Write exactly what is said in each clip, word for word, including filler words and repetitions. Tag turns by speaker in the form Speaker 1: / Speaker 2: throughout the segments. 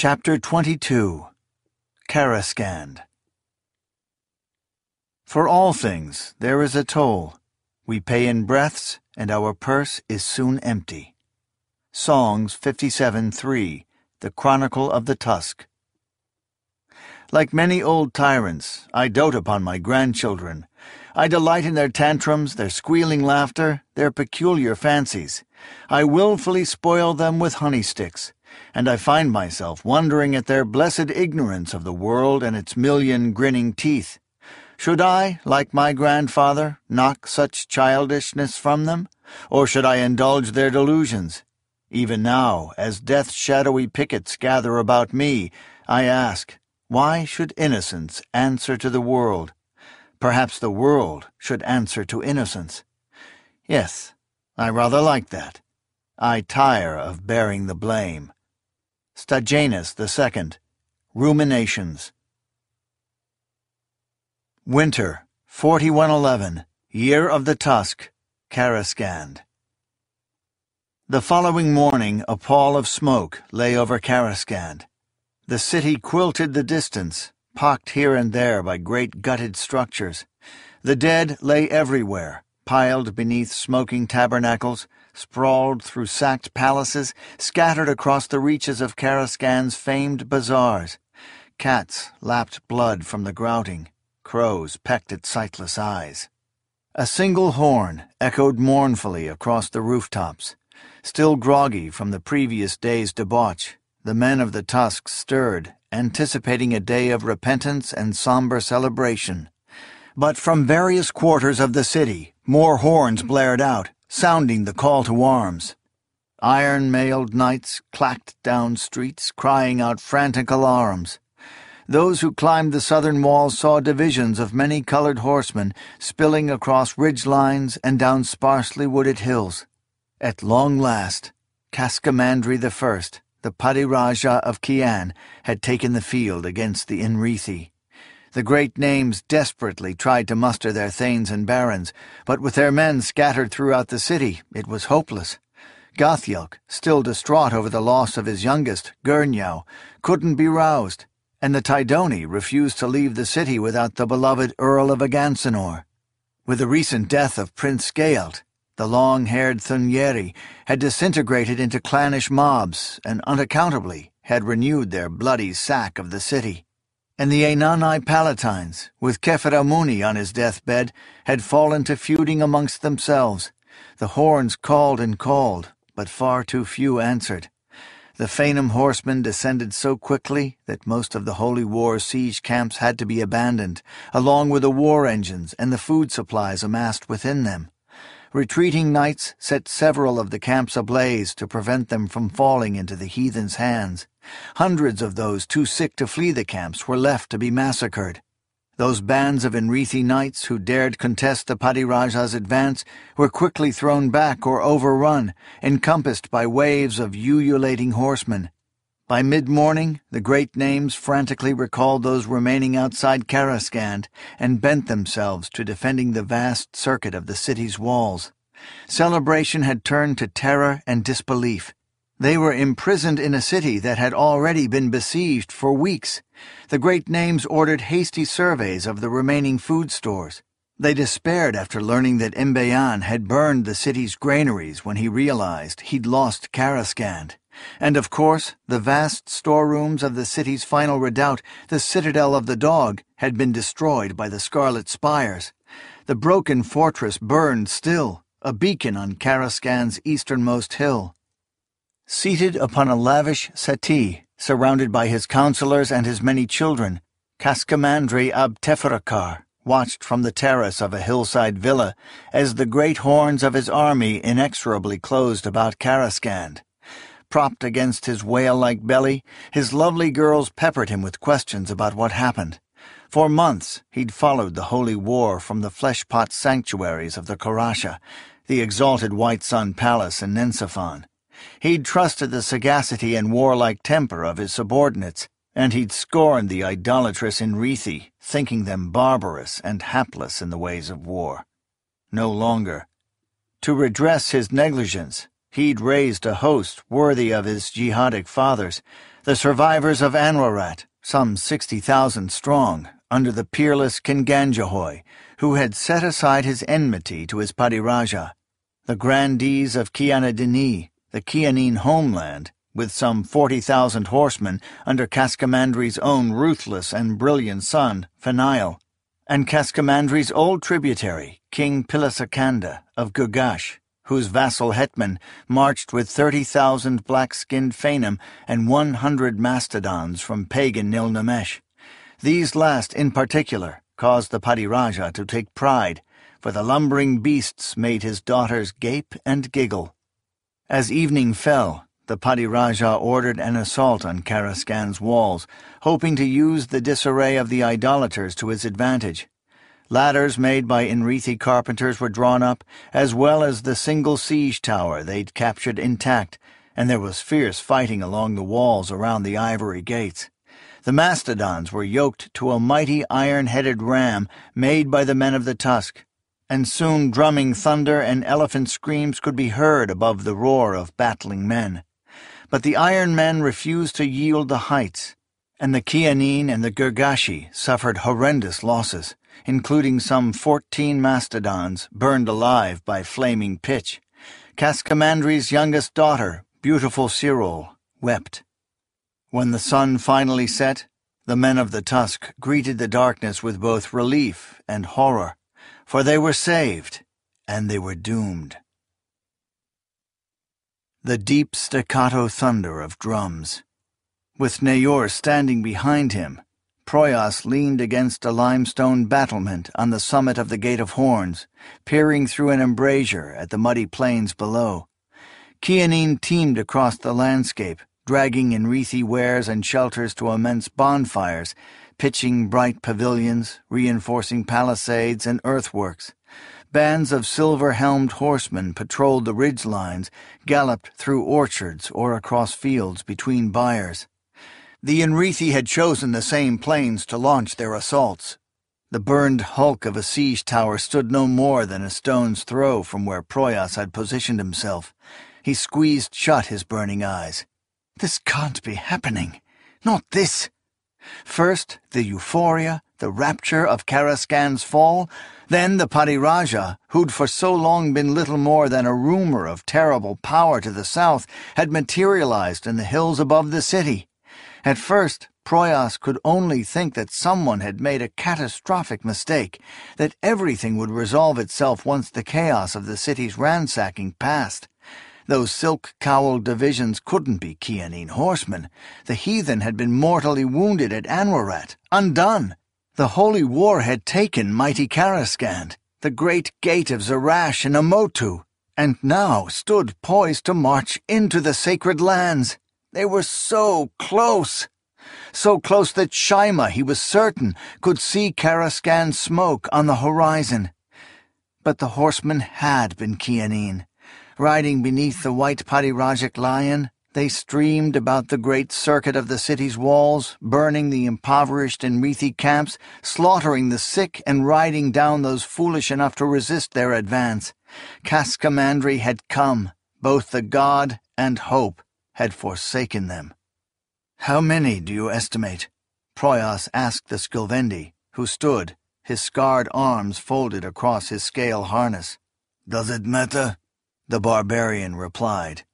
Speaker 1: Chapter twenty-two. Karaskand. For all things there is a toll. We pay in breaths, and our purse is soon empty. Songs fifty-seven three, The Chronicle of the Tusk. Like many old tyrants, I dote upon my grandchildren. I delight in their tantrums, their squealing laughter, their peculiar fancies. I wilfully spoil them with honey sticks, and I find myself wondering at their blessed ignorance of the world and its million grinning teeth. Should I, like my grandfather, knock such childishness from them, or should I indulge their delusions? Even now, as death's shadowy pickets gather about me, I ask, why should innocence answer to the world? Perhaps the world should answer to innocence. Yes, I rather like that. I tire of bearing the blame. Stajanus the Second. Ruminations. Winter, forty-one eleven, Year of the Tusk, Karaskand. The following morning a pall of smoke lay over Karaskand. The city quilted the distance, pocked here and there by great gutted structures. The dead lay everywhere, piled beneath smoking tabernacles, sprawled through sacked palaces, scattered across the reaches of Karaskand's famed bazaars. Cats lapped blood from the grouting. Crows pecked at sightless eyes. A single horn echoed mournfully across the rooftops. Still groggy from the previous day's debauch, the men of the Tusks stirred, anticipating a day of repentance and somber celebration. But from various quarters of the city, more horns blared out, sounding the call to arms. Iron-mailed knights clacked down streets, crying out frantic alarms. Those who climbed the southern walls saw divisions of many-colored horsemen spilling across ridge lines and down sparsely wooded hills. At long last, Kaskamandri the First, the Padiraja of Kian, had taken the field against the Inrithi. The great names desperately tried to muster their thanes and barons, but with their men scattered throughout the city, it was hopeless. Gothielk, still distraught over the loss of his youngest, Gurnyau, couldn't be roused, and the Tidoni refused to leave the city without the beloved Earl of Agansanor. With the recent death of Prince Skealt, the long-haired Thunyeri had disintegrated into clannish mobs and unaccountably had renewed their bloody sack of the city. And the Ainani Palatines, with Kefiramuni on his deathbed, had fallen to feuding amongst themselves. The horns called and called, but far too few answered. The Faenum horsemen descended so quickly that most of the Holy War's siege camps had to be abandoned, along with the war engines and the food supplies amassed within them. Retreating knights set several of the camps ablaze to prevent them from falling into the heathens' hands. Hundreds of those too sick to flee the camps were left to be massacred. Those bands of Inrithi knights who dared contest the Padiraja's advance were quickly thrown back or overrun, encompassed by waves of ululating horsemen. By mid-morning, the great names frantically recalled those remaining outside Karaskand and bent themselves to defending the vast circuit of the city's walls. Celebration had turned to terror and disbelief. They were imprisoned in a city that had already been besieged for weeks. The great names ordered hasty surveys of the remaining food stores. They despaired after learning that Imbayan had burned the city's granaries when he realized he'd lost Karaskand. And, of course, the vast storerooms of the city's final redoubt, the Citadel of the Dog, had been destroyed by the Scarlet Spires. The broken fortress burned still, a beacon on Karaskand's easternmost hill. Seated upon a lavish settee, surrounded by his counselors and his many children, Kaskamandri Abtefarakar watched from the terrace of a hillside villa as the great horns of his army inexorably closed about Karaskand. Propped against his whale-like belly, his lovely girls peppered him with questions about what happened. For months he'd followed the holy war from the flesh-pot sanctuaries of the Karasha, the exalted White Sun Palace in Nensiphon. He'd trusted the sagacity and warlike temper of his subordinates, and he'd scorned the idolatrous Inrithi, thinking them barbarous and hapless in the ways of war. No longer. To redress his negligence, he'd raised a host worthy of his jihadic fathers, The survivors of Anwarat, some sixty thousand strong, under the peerless Kinganjahoi, who had set aside his enmity to his Padiraja. The grandees of Kianadini, the Kianine homeland, with some forty thousand horsemen under Kaskamandri's own ruthless and brilliant son, Phenail, and Kaskamandri's old tributary, King Pilasakanda of Gurgash, whose vassal hetman marched with thirty thousand black-skinned Fainum and one hundred mastodons from pagan Nilnamesh. These last, in particular, caused the Padiraja to take pride, for the lumbering beasts made his daughters gape and giggle. As evening fell, the Padiraja ordered an assault on Karaskan's walls, hoping to use the disarray of the idolaters to his advantage. Ladders made by Enrithi carpenters were drawn up, as well as the single siege tower they'd captured intact, and there was fierce fighting along the walls around the ivory gates. The mastodons were yoked to a mighty iron-headed ram made by the men of the Tusk, and soon drumming thunder and elephant screams could be heard above the roar of battling men. But the Iron Men refused to yield the heights, and the Kianine and the Gurgashi suffered horrendous losses, including some fourteen mastodons burned alive by flaming pitch. Kaskamandri's youngest daughter, beautiful Sirol, wept. When the sun finally set, the men of the Tusk greeted the darkness with both relief and horror, for they were saved, and they were doomed. The deep staccato thunder of drums. With Nayor standing behind him, Proyas leaned against a limestone battlement on the summit of the Gate of Horns, peering through an embrasure at the muddy plains below. Kianine teemed across the landscape, dragging Enrithi wares and shelters to immense bonfires, pitching bright pavilions, reinforcing palisades and earthworks. Bands of silver-helmed horsemen patrolled the ridge lines, galloped through orchards or across fields between byres. The Enrithi had chosen the same plains to launch their assaults. The burned hulk of a siege tower stood no more than a stone's throw from where Proyas had positioned himself. He squeezed shut his burning eyes. This can't be happening. Not this. First, the euphoria, the rapture of Karaskan's fall, then the Padiraja, who'd for so long been little more than a rumor of terrible power to the south, had materialized in the hills above the city. At first, Proyas could only think that someone had made a catastrophic mistake, that everything would resolve itself once the chaos of the city's ransacking passed. Those silk-cowled divisions couldn't be Kianine horsemen. The heathen had been mortally wounded at Anwarat, undone. The holy war had taken mighty Karaskand, the great gate of Zarash and Amotu, and now stood poised to march into the sacred lands. They were so close. So close that Shaima, he was certain, could see Karaskan's smoke on the horizon. But the horsemen had been Kianine. Riding beneath the white Padirajic lion, they streamed about the great circuit of the city's walls, burning the impoverished Enrithi camps, slaughtering the sick and riding down those foolish enough to resist their advance. Kaskamandri had come. Both the god and hope had forsaken them. "How many do you estimate?" Proyas asked the Skilvendi, who stood, his scarred arms folded across his scale harness. "Does it matter?" the barbarian replied.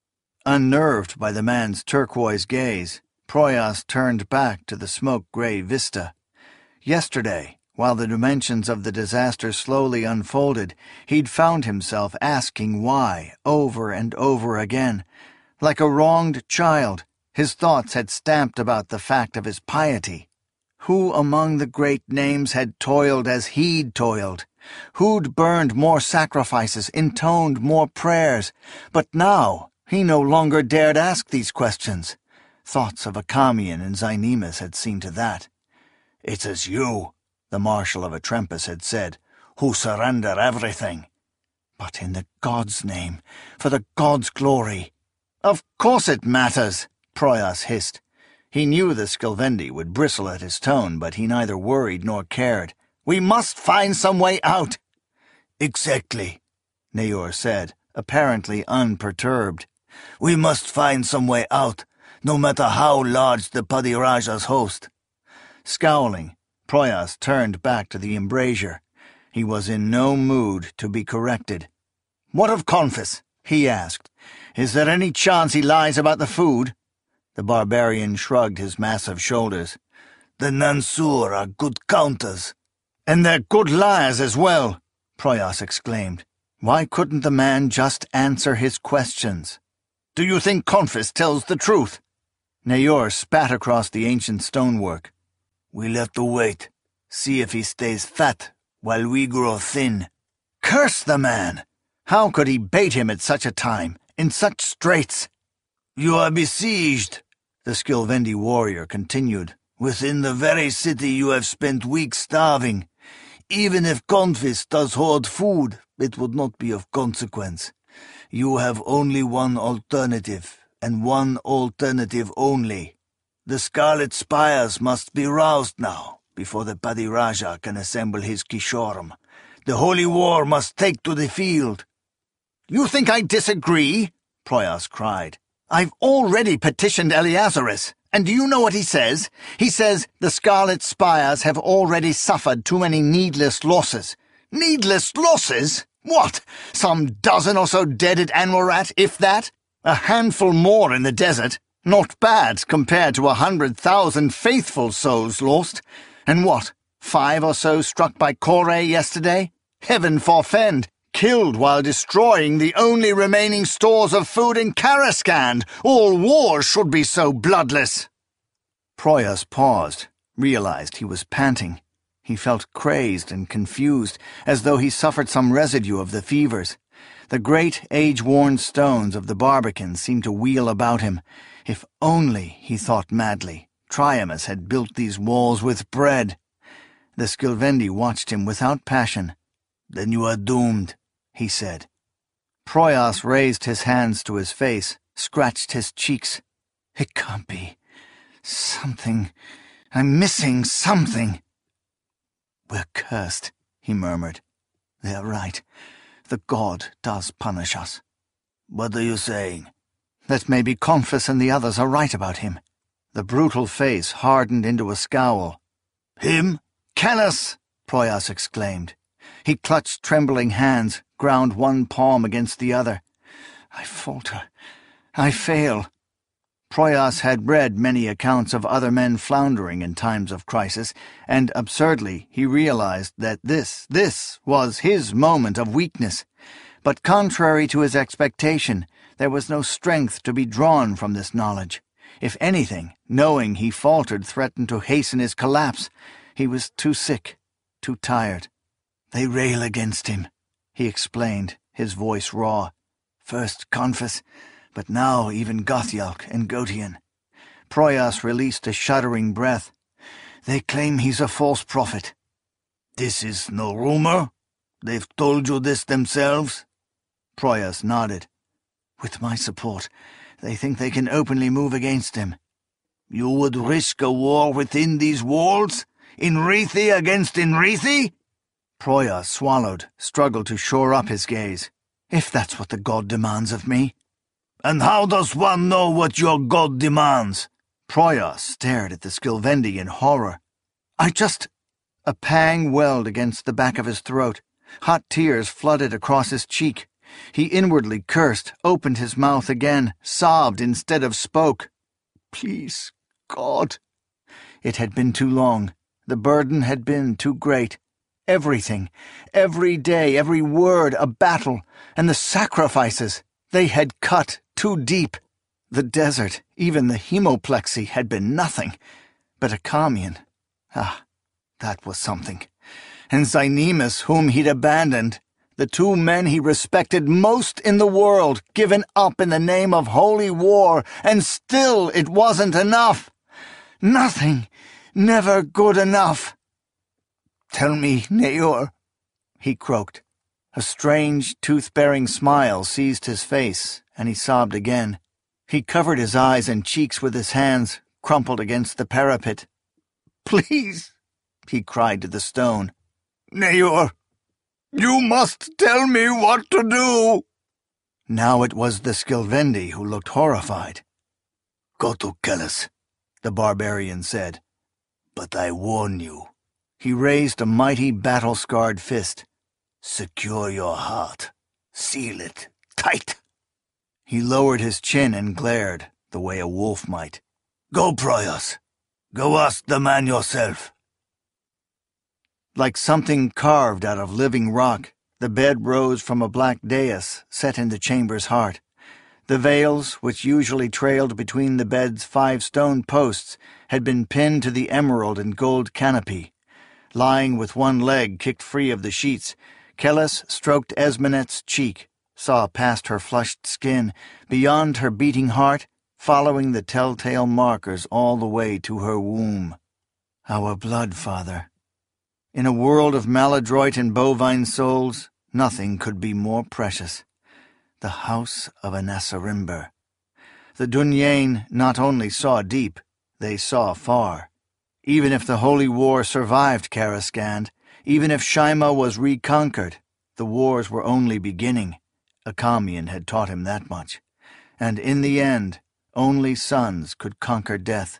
Speaker 1: Unnerved by the man's turquoise gaze, Proyas turned back to the smoke-gray vista. Yesterday, while the dimensions of the disaster slowly unfolded, he'd found himself asking why over and over again. Like a wronged child, his thoughts had stamped about the fact of his piety. Who among the great names had toiled as he'd toiled? Who'd burned more sacrifices, intoned more prayers? But now he no longer dared ask these questions. Thoughts of Akamian and Zynemus had seen to that. "It is you," the marshal of Atrempus had said, "who surrender everything." But in the god's name, for the god's glory. "Of course it matters," Proyas hissed. He knew the Skilvendi would bristle at his tone, but he neither worried nor cared. "We must find some way out." "Exactly," Nayor said, apparently unperturbed. "We must find some way out. no matter how large the Padiraja's host. Scowling, Proyas turned back to the embrasure. He was in no mood to be corrected. "What of Confus?" he asked. "Is there any chance he lies about the food?" The barbarian shrugged his massive shoulders. "The Nansur are good counters." "And they're good liars as well," Proyas exclaimed. Why couldn't the man just answer his questions? "Do you think Confus tells the truth?" Nayor spat across the ancient stonework. "We'll have to wait, see if he stays fat while we grow thin." Curse the man! How could he bait him at such a time, in such straits? "You are besieged," the Skilvendi warrior continued. "Within the very city you have spent weeks starving. Even if Confus does hoard food, it would not be of consequence. You have only one alternative, and one alternative only. The Scarlet Spires must be roused now, before the Padiraja can assemble his Kishoram. The Holy War must take to the field." "You think I disagree?" Proyas cried. "I've already petitioned Eleazaris, and do you know what he says? He says the Scarlet Spires have already suffered too many needless losses." "Needless losses? What? Some dozen or so dead at Anwarat, if that? A handful more in the desert. Not bad compared to a hundred thousand faithful souls lost. And what? Five or so struck by Kore yesterday? Heaven forfend! Killed while destroying the only remaining stores of food in Karaskand. All wars should be so bloodless." Proyas paused, realized he was panting. He felt crazed and confused, as though he suffered some residue of the fevers. The great age-worn stones of the Barbican seemed to wheel about him. If only, he thought madly, Triamus had built these walls with bread. The Skilvendi watched him without passion. "Then you are doomed," he said. Proyas raised his hands to his face, scratched his cheeks. "It can't be. Something. I'm missing something." "We're cursed," he murmured. "They're right. The god does punish us." "What are you saying?" "That maybe Confus and the others are right about him." The brutal face hardened into a scowl. "Him? Callus!" Proyas exclaimed. He clutched trembling hands, ground one palm against the other. "I falter. I fail." Proyas had read many accounts of other men floundering in times of crisis, and absurdly he realized that this, this was his moment of weakness. But contrary to his expectation, there was no strength to be drawn from this knowledge. If anything, knowing he faltered threatened to hasten his collapse. He was too sick, too tired. "They rail against him," he explained, his voice raw. "First Confus, but now even Gothyalk and Gotian." Proyas released a shuddering breath. "They claim he's a false prophet." "This is no rumor? They've told you this themselves?" Proyas nodded. "With my support, they think they can openly move against him." "You would risk a war within these walls? Enrithi against Enrithi?" Proyas swallowed, struggled to shore up his gaze. "If that's what the god demands of me." "And how does one know what your god demands?" Proyas stared at the Skilvendi in horror. "I just—" A pang welled against the back of his throat. Hot tears flooded across his cheek. He inwardly cursed, opened his mouth again, sobbed instead of spoke. "Please, God." It had been too long. The burden had been too great. Everything, every day, every word, a battle, and the sacrifices, they had cut too deep. The desert, even the hemoplexy, had been nothing. But Acamian, ah, that was something. And Zynemus, whom he'd abandoned, the two men he respected most in the world, given up in the name of holy war, and still it wasn't enough. Nothing, never good enough. "Tell me, Nayor," he croaked. A strange, tooth-bearing smile seized his face, and he sobbed again. He covered his eyes and cheeks with his hands, crumpled against the parapet. "Please," he cried to the stone. "Nayor, you must tell me what to do." Now it was the Skilvendi who looked horrified. Go to Kellis, the barbarian said. But I warn you. He raised a mighty battle-scarred fist. Secure your heart. Seal it tight. He lowered his chin and glared, the way a wolf might. Go, Proyas. Go ask the man yourself. Like something carved out of living rock, the bed rose from a black dais set in the chamber's heart. The veils, which usually trailed between the bed's five stone posts, had been pinned to the emerald and gold canopy. Lying with one leg kicked free of the sheets, Kellis stroked Esmenet's cheek, saw past her flushed skin, beyond her beating heart, following the telltale markers all the way to her womb. Our blood, Father. In a world of maladroit and bovine souls, nothing could be more precious. The house of Anasarimber. The Dunyain not only saw deep, they saw far. Even if the Holy War survived Karaskand, even if Shaima was reconquered, the wars were only beginning. Akhamian had taught him that much. And in the end, only sons could conquer death.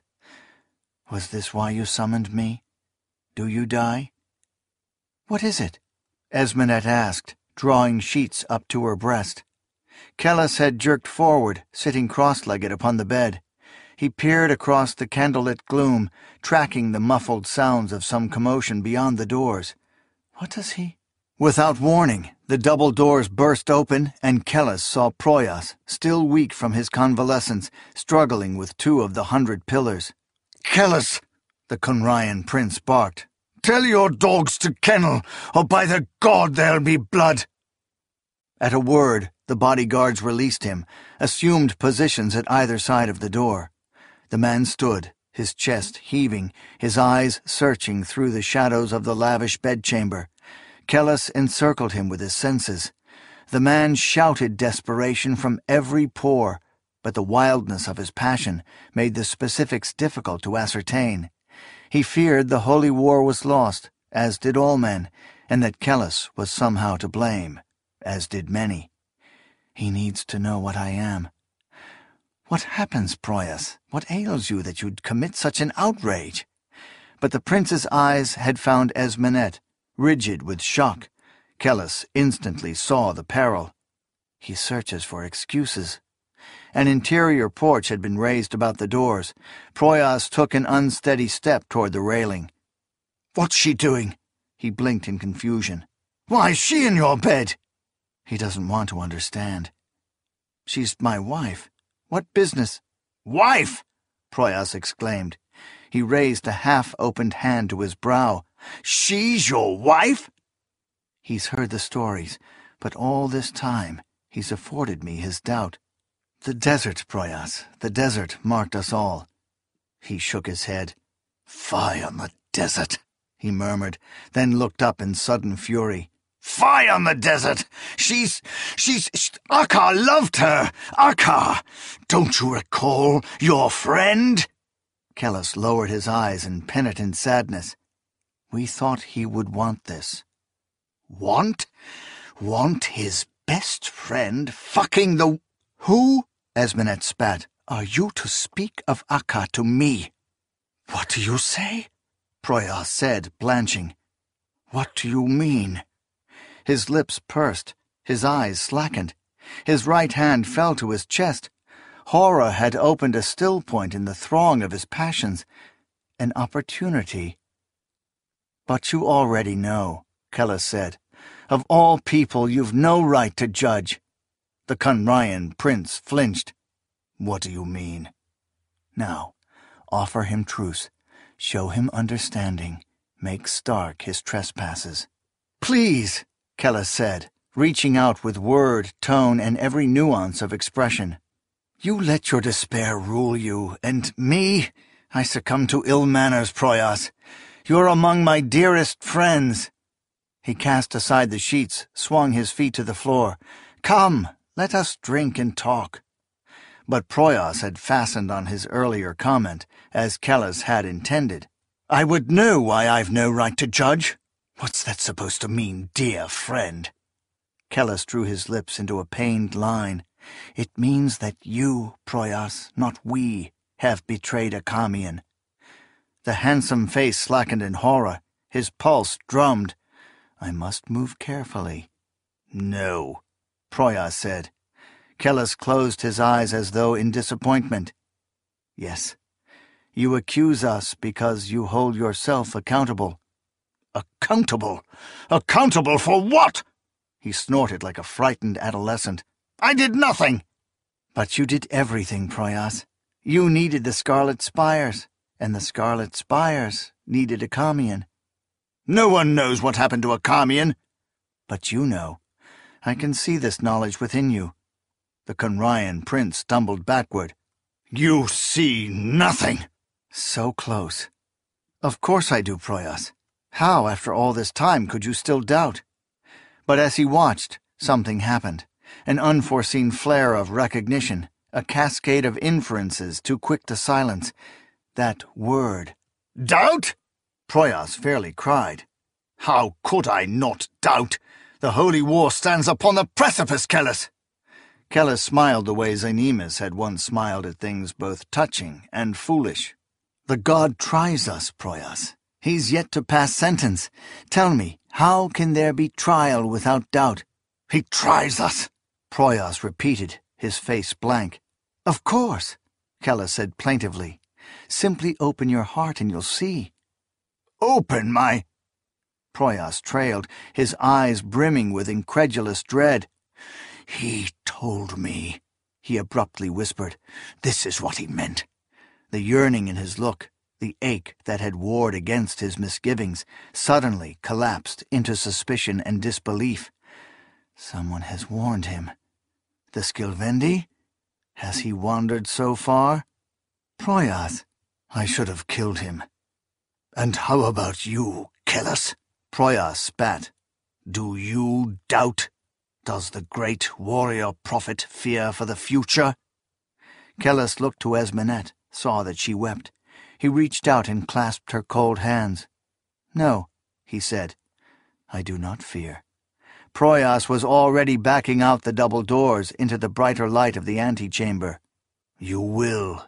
Speaker 1: Was this why you summoned me? Do you die? What is it? Esmenet asked, drawing sheets up to her breast. Kellis had jerked forward, sitting cross-legged upon the bed. He peered across the candlelit gloom, tracking the muffled sounds of some commotion beyond the doors. What does he... Without warning, the double doors burst open, and Kellis saw Proyas, still weak from his convalescence, struggling with two of the hundred pillars. "Kellis!" the Khunraian prince barked. "Tell your dogs to kennel, or by the god there'll be blood!" At a word, the bodyguards released him, assumed positions at either side of the door. The man stood, his chest heaving, his eyes searching through the shadows of the lavish bedchamber. Kellis encircled him with his senses. The man shouted desperation from every pore, but the wildness of his passion made the specifics difficult to ascertain. He feared the holy war was lost, as did all men, and that Kellis was somehow to blame, as did many. He needs to know what I am. What happens, Proyas? What ails you that you'd commit such an outrage? But the prince's eyes had found Esmenet, rigid with shock. Kellis instantly saw the peril. He searches for excuses. An interior porch had been raised about the doors. Proyas took an unsteady step toward the railing. "What's she doing?" He blinked in confusion. "Why is she in your bed?" He doesn't want to understand. "She's my wife. What business—" "Wife!" Proyas exclaimed. He raised a half-opened hand to his brow. "She's your wife?" He's heard the stories, but all this time he's afforded me his doubt. "The desert, Proyas, the desert marked us all." He shook his head. "Fie on the desert," he murmured, then looked up in sudden fury. "Fie on the desert! She's... she's... Akka loved her! Akka! Don't you recall your friend?" Kellis lowered his eyes in penitent sadness. We thought he would want this. "Want? Want his best friend fucking the... Who?" Esmenet spat. "Are you to speak of Akka to me?" "What do you say?" Proyas said, blanching. "What do you mean?" His lips pursed, his eyes slackened. His right hand fell to his chest. Horror had opened a still point in the throng of his passions. An opportunity. "But you already know," Kellis said. "Of all people you've no right to judge." The Khunraian prince flinched. "What do you mean?" "Now, offer him truce. Show him understanding. Make stark his trespasses." "Please," Kellis said, reaching out with word, tone, and every nuance of expression. "You let your despair rule you, and me? I succumb to ill manners, Proyas. You're among my dearest friends." He cast aside the sheets, swung his feet to the floor. "Come, let us drink and talk." But Proyas had fastened on his earlier comment, as Kellis had intended. "I would know why I've no right to judge. What's that supposed to mean, dear friend?" Kellis drew his lips into a pained line. "It means that you, Proyas, not we. have betrayed Achameon. The handsome face slackened in horror. His pulse drummed. I must move carefully. No, Proyas said. Kellis closed his eyes as though in disappointment. Yes, you accuse us because you hold yourself accountable. Accountable? Accountable for what? He snorted like a frightened adolescent. I did nothing! But you did everything, Proyas. You needed the Scarlet Spires, and the Scarlet Spires needed Achameon. No one knows what happened to Achameon. But you know. I can see this knowledge within you. The Conryan prince stumbled backward. You see nothing! So close. Of course I do, Proyas. How, after all this time, could you still doubt? But as he watched, something happened. An unforeseen flare of recognition, a cascade of inferences too quick to silence. That word. Doubt? Proyas fairly cried. How could I not doubt? The Holy War stands upon the precipice, Kellis! Kellis smiled the way Zynemus had once smiled at things both touching and foolish. The god tries us, Proyas. He's yet to pass sentence. Tell me, how can there be trial without doubt? He tries us, Proyas repeated, his face blank. Of course, Kellis said plaintively. Simply open your heart and you'll see. Open my... Proyas trailed, his eyes brimming with incredulous dread. He told me, he abruptly whispered. This is what he meant. The yearning in his look, the ache that had warred against his misgivings, suddenly collapsed into suspicion and disbelief. Someone has warned him. The Skilvendi? Has he wandered so far? Proyas, I should have killed him. And how about you, Kellis? Proyas spat. Do you doubt? Does the great warrior prophet fear for the future? Kellis looked to Esmenet, saw that she wept. He reached out and clasped her cold hands. No, he said, I do not fear. Proyas was already backing out the double doors into the brighter light of the antechamber. You will.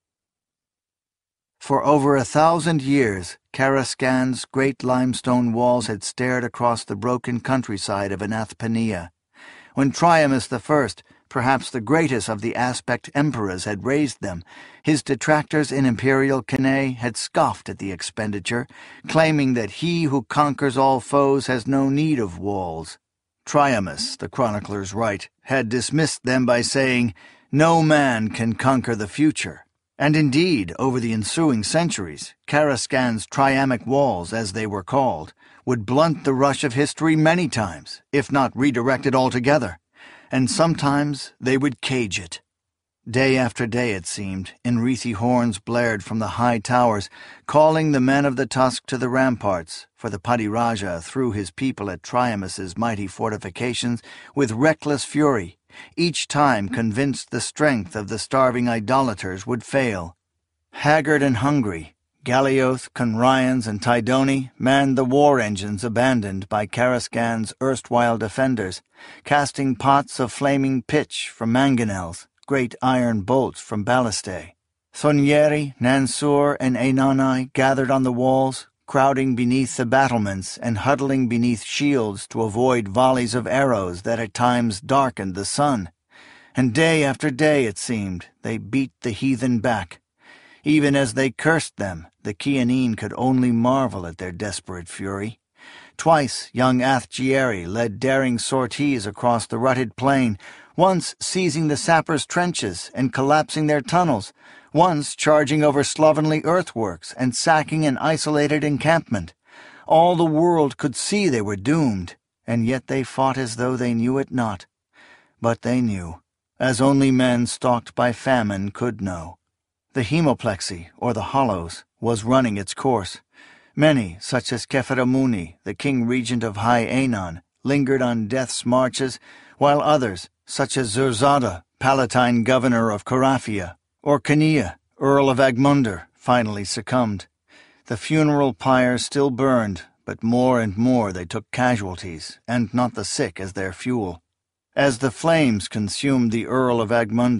Speaker 1: For over a thousand years, Karaskan's great limestone walls had stared across the broken countryside of Anathpania. When Triamus the First, perhaps the greatest of the Aspect emperors, had raised them, his detractors in imperial Cannae had scoffed at the expenditure, claiming that he who conquers all foes has no need of walls. Triamus, the chroniclers write, had dismissed them by saying, no man can conquer the future. And indeed, over the ensuing centuries, Karaskan's triamic walls, as they were called, would blunt the rush of history many times, if not redirect it altogether, and sometimes they would cage it. Day after day, it seemed, Enrithi horns blared from the high towers, calling the men of the Tusk to the ramparts, for the Padiraja threw his people at Triamus's mighty fortifications with reckless fury, each time convinced the strength of the starving idolaters would fail. Haggard and hungry, Galioth, Conryans, and Tydoni manned the war engines abandoned by Karaskan's erstwhile defenders, casting pots of flaming pitch from mangonels, great iron bolts from ballistae. Thonieri, Nansur, and Einani gathered on the walls, crowding beneath the battlements and huddling beneath shields to avoid volleys of arrows that at times darkened the sun. And day after day, it seemed, they beat the heathen back. Even as they cursed them, the Chianine could only marvel at their desperate fury. Twice young Athgieri led daring sorties across the rutted plain, once seizing the sappers' trenches and collapsing their tunnels, once charging over slovenly earthworks and sacking an isolated encampment. All the world could see they were doomed, and yet they fought as though they knew it not. But they knew, as only men stalked by famine could know. The hemoplexy, or the hollows, was running its course. Many, such as Kephiramuni, the king regent of High Aenon, lingered on death's marches, while others, such as Zurzada, Palatine governor of Caraphia, or Cania, Earl of Agmunder, finally succumbed. The funeral pyre still burned, but more and more they took casualties, and not the sick as their fuel. As the flames consumed the Earl of Agmunder,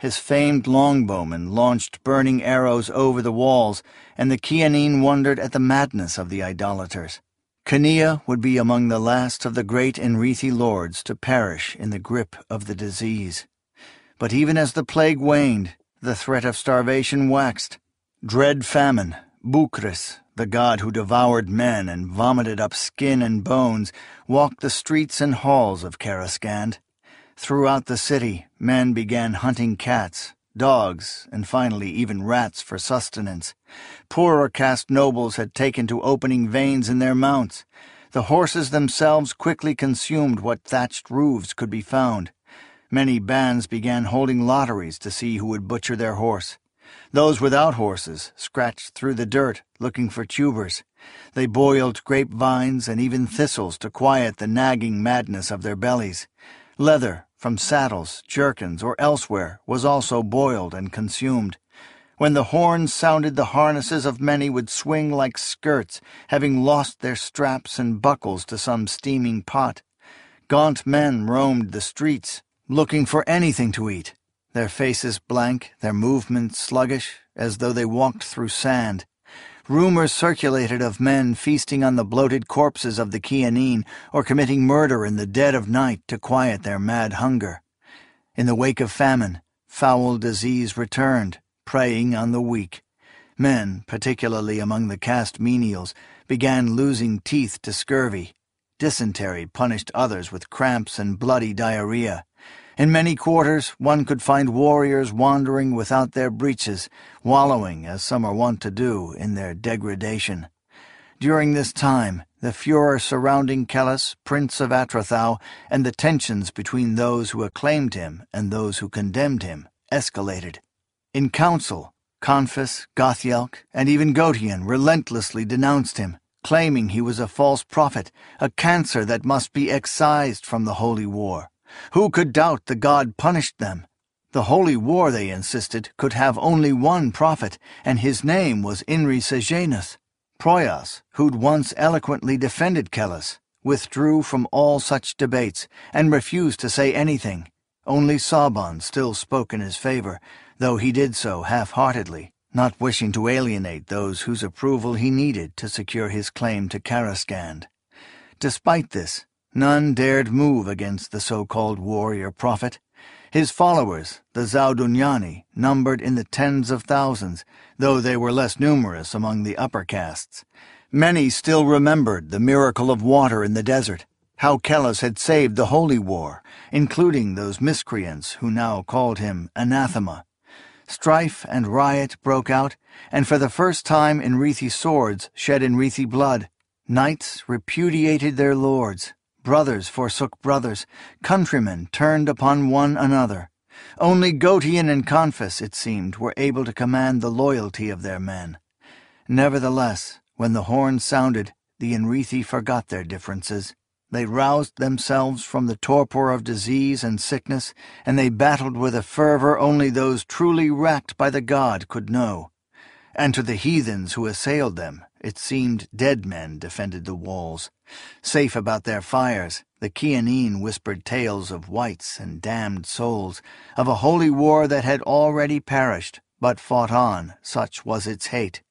Speaker 1: His famed longbowmen launched burning arrows over the walls, and the Chianine wondered at the madness of the idolaters. Cania would be among the last of the great Enrithi lords to perish in the grip of the disease. But even as the plague waned, the threat of starvation waxed. Dread famine, Bukris, the god who devoured men and vomited up skin and bones, walked the streets and halls of Karaskand. Throughout the city, men began hunting cats, dogs, and finally even rats for sustenance. Poorer caste nobles had taken to opening veins in their mounts. The horses themselves quickly consumed what thatched roofs could be found. Many bands began holding lotteries to see who would butcher their horse. Those without horses scratched through the dirt looking for tubers. They boiled grapevines and even thistles to quiet the nagging madness of their bellies. Leather from saddles, jerkins, or elsewhere was also boiled and consumed. When the horns sounded, the harnesses of many would swing like skirts, having lost their straps and buckles to some steaming pot. Gaunt men roamed the streets, looking for anything to eat, their faces blank, their movements sluggish, as though they walked through sand. Rumors circulated of men feasting on the bloated corpses of the Chianine or committing murder in the dead of night to quiet their mad hunger. In the wake of famine, foul disease returned, preying on the weak. Men, particularly among the caste menials, began losing teeth to scurvy. Dysentery punished others with cramps and bloody diarrhea. In many quarters one could find warriors wandering without their breeches, wallowing, as some are wont to do, in their degradation. During this time, the furor surrounding Kellas, Prince of Atrothau, and the tensions between those who acclaimed him and those who condemned him escalated. In council, Confus, Gothielk, and even Gotian relentlessly denounced him, claiming he was a false prophet, a cancer that must be excised from the holy war. Who could doubt the god punished them? The holy war, they insisted, could have only one prophet, and his name was Inri Sejanus. Proyas, who'd once eloquently defended Kellas, withdrew from all such debates and refused to say anything. Only Saban still spoke in his favor, though he did so half-heartedly, not wishing to alienate those whose approval he needed to secure his claim to Karaskand. Despite this, none dared move against the so-called warrior prophet. His followers, the Zaudunyani, numbered in the tens of thousands, though they were less numerous among the upper castes. Many still remembered the miracle of water in the desert, how Kellas had saved the holy war, including those miscreants who now called him anathema. Strife and riot broke out, and for the first time Enrithi swords shed Enrithi blood. Knights repudiated their lords. Brothers forsook brothers, countrymen turned upon one another. Only Gotian and Confus, it seemed, were able to command the loyalty of their men. Nevertheless, when the horn sounded, the Enrithi forgot their differences. They roused themselves from the torpor of disease and sickness, and they battled with a fervor only those truly racked by the god could know. And to the heathens who assailed them, it seemed dead men defended the walls. Safe about their fires, the Chianine whispered tales of wights and damned souls, of a holy war that had already perished, but fought on, such was its hate.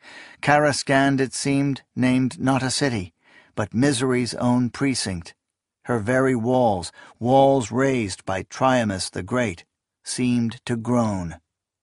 Speaker 1: Karaskand, it seemed, named not a city, but misery's own precinct. Her very walls, walls raised by Triamus the Great, seemed to groan.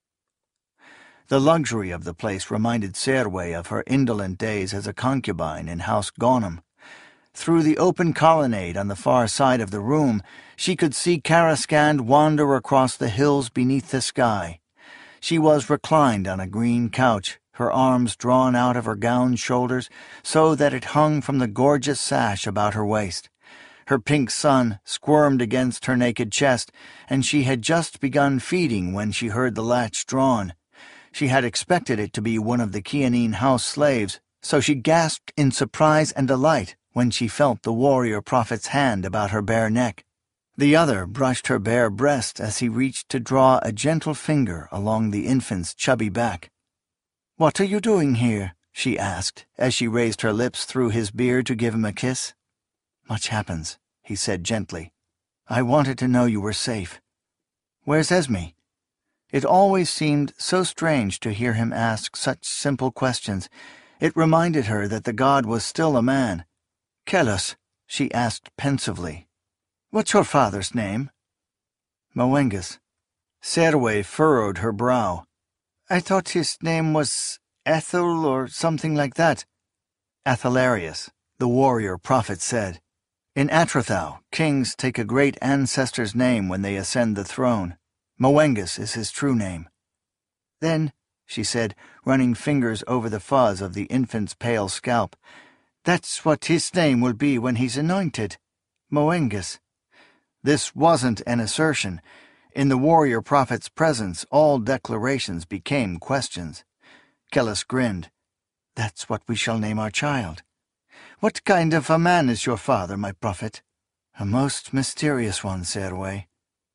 Speaker 1: The luxury of the place reminded Serwe of her indolent days as a concubine in House Gonum. Through the open colonnade on the far side of the room, she could see Karaskand wander across the hills beneath the sky. She was reclined on a green couch, her arms drawn out of her gown's shoulders so that it hung from the gorgeous sash about her waist. Her pink sun squirmed against her naked chest, and she had just begun feeding when she heard the latch drawn. She had expected it to be one of the Chianine house slaves, so she gasped in surprise and delight when she felt the warrior prophet's hand about her bare neck. The other brushed her bare breast as he reached to draw a gentle finger along the infant's chubby back. "What are you doing here?" she asked, as she raised her lips through his beard to give him a kiss. "Much happens," he said gently. "I wanted to know you were safe. Where's Esme?" It always seemed so strange to hear him ask such simple questions. It reminded her that the god was still a man. "Kellas," she asked pensively, "what's your father's name?" "Moengus." Serwe furrowed her brow. "I thought his name was Ethel or something like that." "Athalarius," the warrior prophet said. "In Atrothau, kings take a great ancestor's name when they ascend the throne. Moengus is his true name." "Then," she said, running fingers over the fuzz of the infant's pale scalp, "that's what his name will be when he's anointed. Moengus." This wasn't an assertion. In the warrior prophet's presence, all declarations became questions. Kellas grinned. "That's what we shall name our child." "What kind of a man is your father, my prophet?" "A most mysterious one, Serwe."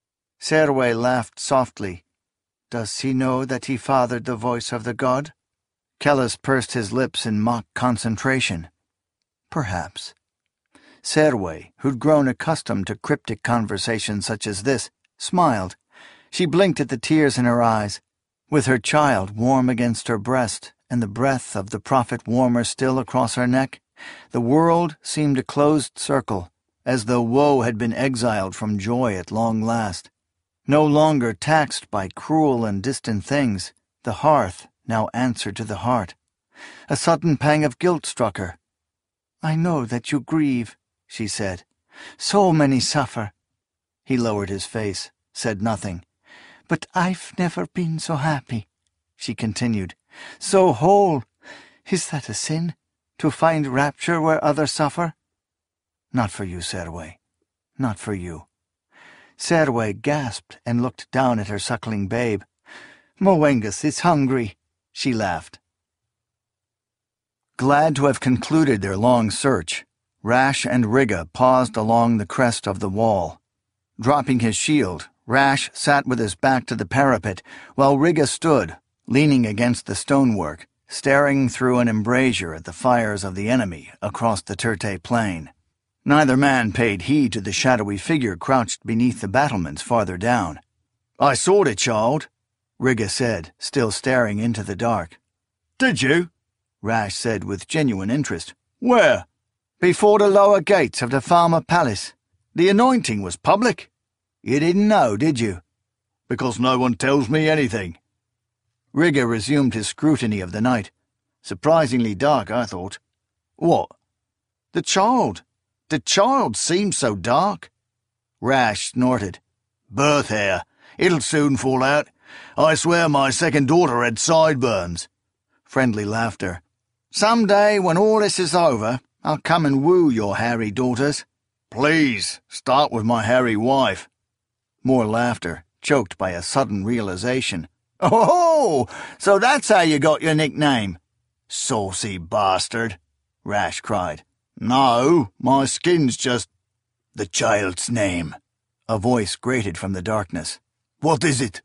Speaker 1: Serwe laughed softly. "Does he know that he fathered the voice of the god?" Kellas pursed his lips in mock concentration. "Perhaps." Serwe, who'd grown accustomed to cryptic conversation such as this, smiled. She blinked at the tears in her eyes. With her child warm against her breast, and the breath of the prophet warmer still across her neck, the world seemed a closed circle, as though woe had been exiled from joy at long last. No longer taxed by cruel and distant things, the hearth now answered to the heart. A sudden pang of guilt struck her. "I know that you grieve," she said. "So many suffer." He lowered his face, said nothing. "But I've never been so happy," she continued. "So whole. Is that a sin, to find rapture where others suffer?" "Not for you, Serwe. Not for you." Serwe gasped and looked down at her suckling babe. "Moengus is hungry," she laughed. Glad to have concluded their long search, Rash and Rigga paused along the crest of the wall. Dropping his shield, Rash sat with his back to the parapet, while Rigga stood, leaning against the stonework, staring through an embrasure at the fires of the enemy across the Turte plain. Neither man paid heed to the shadowy figure crouched beneath the battlements farther down. "I saw it, child," Rigga said, still staring into the dark. "Did you?" Rash said with genuine interest. "Where?" "Before the lower gates of the Farmer Palace. The anointing was public. You didn't know, did you?" "Because no one tells me anything." Rigga resumed his scrutiny of the night. "Surprisingly dark, I thought." "What?" "The child. The child seems so dark." Rash snorted. "Birth hair. It'll soon fall out. I swear my second daughter had sideburns." Friendly laughter. "Some day, when all this is over, I'll come and woo your hairy daughters." "Please, start with my hairy wife." More laughter, choked by a sudden realization. "Oh, so that's how you got your nickname." "Saucy bastard," Rash cried. "No, my skin's just—" "The child's name," a voice grated from the darkness. "What is it?"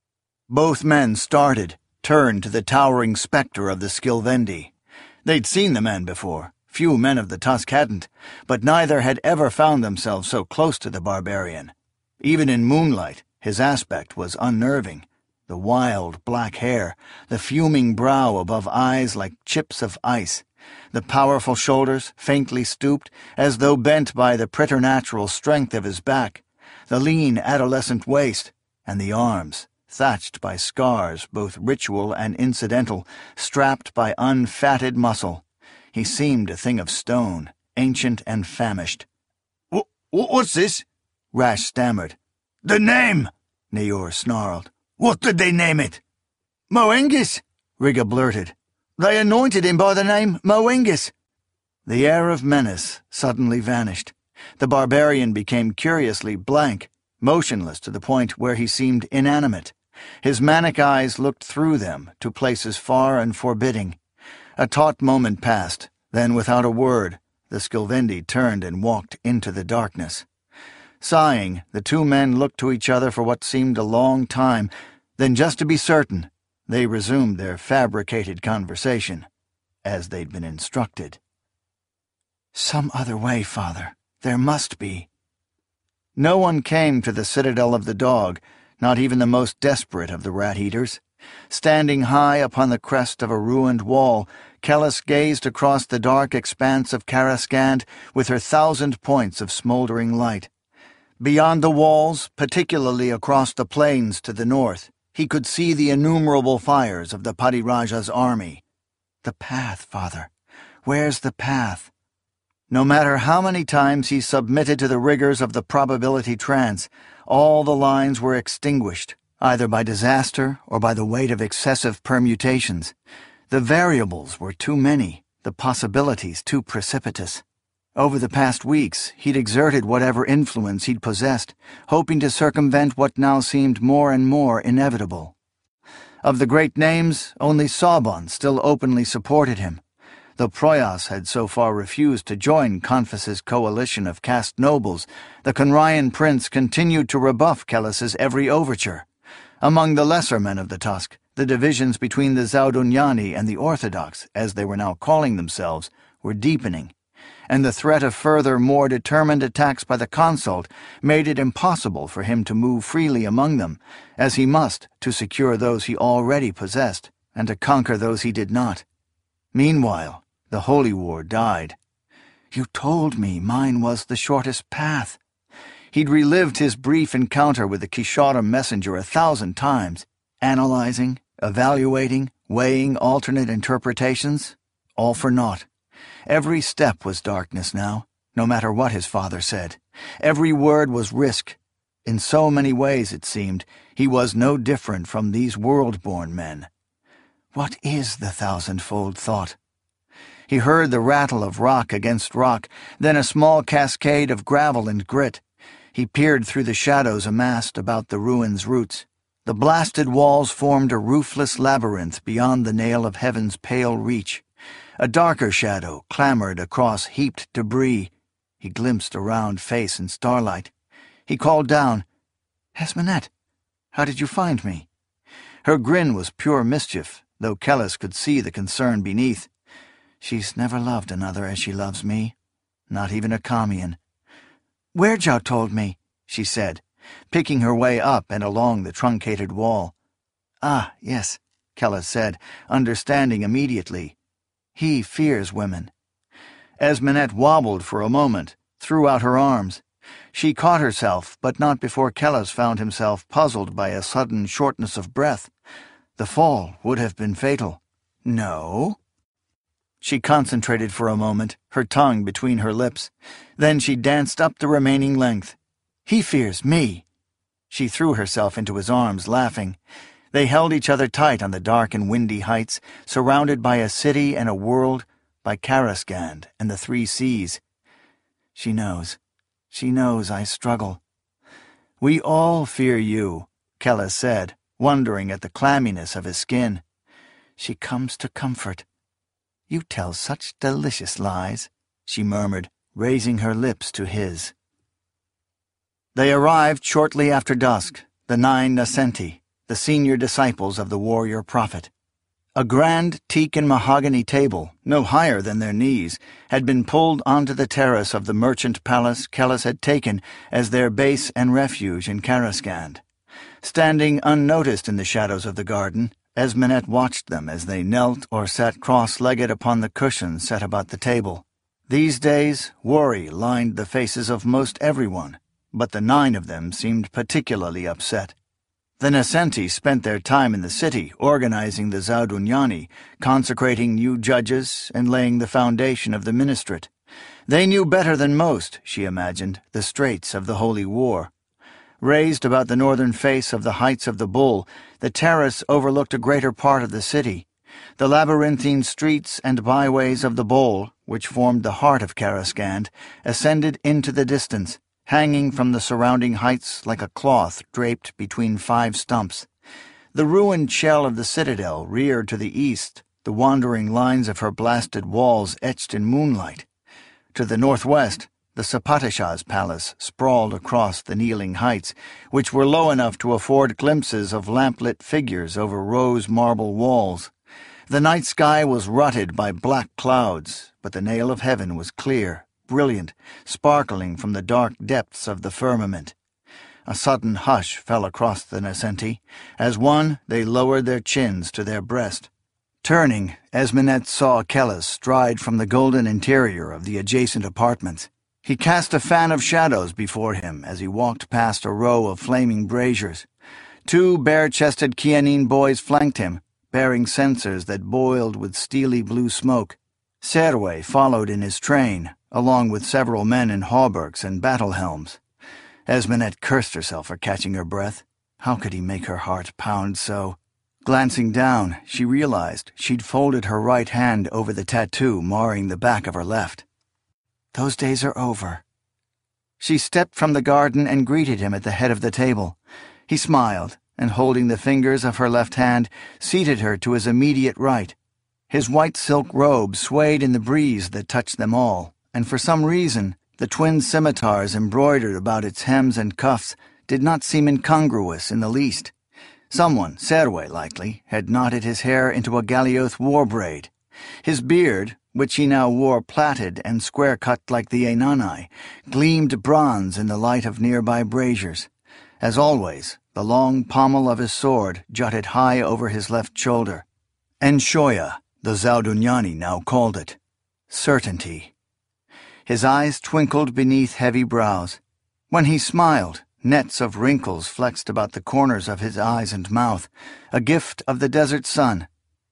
Speaker 1: Both men started, turned to the towering spectre of the Skilvendi. They'd seen the man before. Few men of the Tusk hadn't, but neither had ever found themselves so close to the barbarian. Even in moonlight, his aspect was unnerving. The wild black hair, the fuming brow above eyes like chips of ice, the powerful shoulders, faintly stooped, as though bent by the preternatural strength of his back, the lean adolescent waist, and the arms, thatched by scars both ritual and incidental, strapped by unfatted muscle. He seemed a thing of stone, ancient and famished. "Wh what's this?" Rash stammered. "The name!" Nayor snarled. "What did they name it?" "Moengus," Rigga blurted. "They anointed him by the name Moengus." The air of menace suddenly vanished. The barbarian became curiously blank, motionless to the point where he seemed inanimate. His manic eyes looked through them to places far and forbidding. A taut moment passed, then without a word, the Skilvendi turned and walked into the darkness. Sighing, the two men looked to each other for what seemed a long time, then just to be certain, they resumed their fabricated conversation, as they'd been instructed. "Some other way, Father. There must be." No one came to the Citadel of the Dog, not even the most desperate of the rat-eaters. Standing high upon the crest of a ruined wall, Kellis gazed across the dark expanse of Karaskand with her thousand points of smoldering light. Beyond the walls, particularly across the plains to the north, he could see the innumerable fires of the Padiraja's army. The path, Father. Where's the path? No matter how many times he submitted to the rigors of the probability trance, all the lines were extinguished, either by disaster or by the weight of excessive permutations. The variables were too many, the possibilities too precipitous. Over the past weeks, he'd exerted whatever influence he'd possessed, hoping to circumvent what now seemed more and more inevitable. Of the great names, only Sabon still openly supported him. Though Proyas had so far refused to join Confus's coalition of caste nobles, the Conrayan prince continued to rebuff Kellis's every overture. Among the lesser men of the Tusk, the divisions between the Zaudunyani and the Orthodox, as they were now calling themselves, were deepening, and the threat of further, more determined attacks by the consult made it impossible for him to move freely among them, as he must to secure those he already possessed, and to conquer those he did not. Meanwhile, the Holy War died. You told me mine was the shortest path. He'd relived his brief encounter with the Kishara messenger a thousand times, analyzing, evaluating, weighing alternate interpretations, all for naught. Every step was darkness now, no matter what his father said. Every word was risk. In so many ways, it seemed, he was no different from these world-born men. What is the thousandfold thought? He heard the rattle of rock against rock, then a small cascade of gravel and grit. He peered through the shadows amassed about the ruin's roots. The blasted walls formed a roofless labyrinth beyond the nail of heaven's pale reach. A darker shadow clambered across heaped debris. He glimpsed a round face in starlight. He called down, "Esmenet, how did you find me?" Her grin was pure mischief, though Kellis could see the concern beneath. She's never loved another as she loves me, not even a Kamian. "Werjau told me," she said, picking her way up and along the truncated wall. "Ah, yes," Kellis said, understanding immediately. He fears women. Esmenet wobbled for a moment, threw out her arms. She caught herself, but not before Kellis found himself puzzled by a sudden shortness of breath. The fall would have been fatal. "No?" She concentrated for a moment, her tongue between her lips. Then she danced up the remaining length. "He fears me." She threw herself into his arms, laughing. They held each other tight on the dark and windy heights, surrounded by a city and a world, by Karaskand and the three seas. She knows. She knows I struggle. "We all fear you," Kellis said, wondering at the clamminess of his skin. "She comes to comfort." "You tell such delicious lies," she murmured, raising her lips to his. They arrived shortly after dusk, the nine Nascenti, the senior disciples of the warrior prophet. A grand teak and mahogany table, no higher than their knees, had been pulled onto the terrace of the merchant palace Kellis had taken as their base and refuge in Karaskand. Standing unnoticed in the shadows of the garden, Esmenet watched them as they knelt or sat cross-legged upon the cushions set about the table. These days, worry lined the faces of most everyone, but the nine of them seemed particularly upset. The Nascenti spent their time in the city organizing the Zaudunyani, consecrating new judges, and laying the foundation of the ministrate. They knew better than most, she imagined, the straits of the Holy War. Raised about the northern face of the Heights of the Bull, the terrace overlooked a greater part of the city. The labyrinthine streets and byways of the Bull, which formed the heart of Karaskand, ascended into the distance, hanging from the surrounding heights like a cloth draped between five stumps. The ruined shell of the citadel reared to the east, the wandering lines of her blasted walls etched in moonlight. To the northwest, the Sapatishah's palace sprawled across the kneeling heights, which were low enough to afford glimpses of lamplit figures over rose marble walls. The night sky was rutted by black clouds, but the nail of heaven was clear, brilliant, sparkling from the dark depths of the firmament. A sudden hush fell across the Nascenti. As one, they lowered their chins to their breast. Turning, Esmenet saw Kellis stride from the golden interior of the adjacent apartments. He cast a fan of shadows before him as he walked past a row of flaming braziers. Two bare-chested Kianin boys flanked him, bearing censers that boiled with steely blue smoke. Serwe followed in his train, along with several men in hauberks and battle helms. Esmenet cursed herself for catching her breath. How could he make her heart pound so? Glancing down, she realized she'd folded her right hand over the tattoo marring the back of her left. Those days are over. She stepped from the garden and greeted him at the head of the table. He smiled, and holding the fingers of her left hand, seated her to his immediate right. His white silk robe swayed in the breeze that touched them all, and for some reason, the twin scimitars embroidered about its hems and cuffs did not seem incongruous in the least. Someone, Serwe likely, had knotted his hair into a Galioth war braid. His beard, which he now wore plaited and square-cut like the Ainani, gleamed bronze in the light of nearby braziers. As always, the long pommel of his sword jutted high over his left shoulder. Enshoya, the Zaudunyani now called it. Certainty. His eyes twinkled beneath heavy brows. When he smiled, nets of wrinkles flexed about the corners of his eyes and mouth, a gift of the desert sun.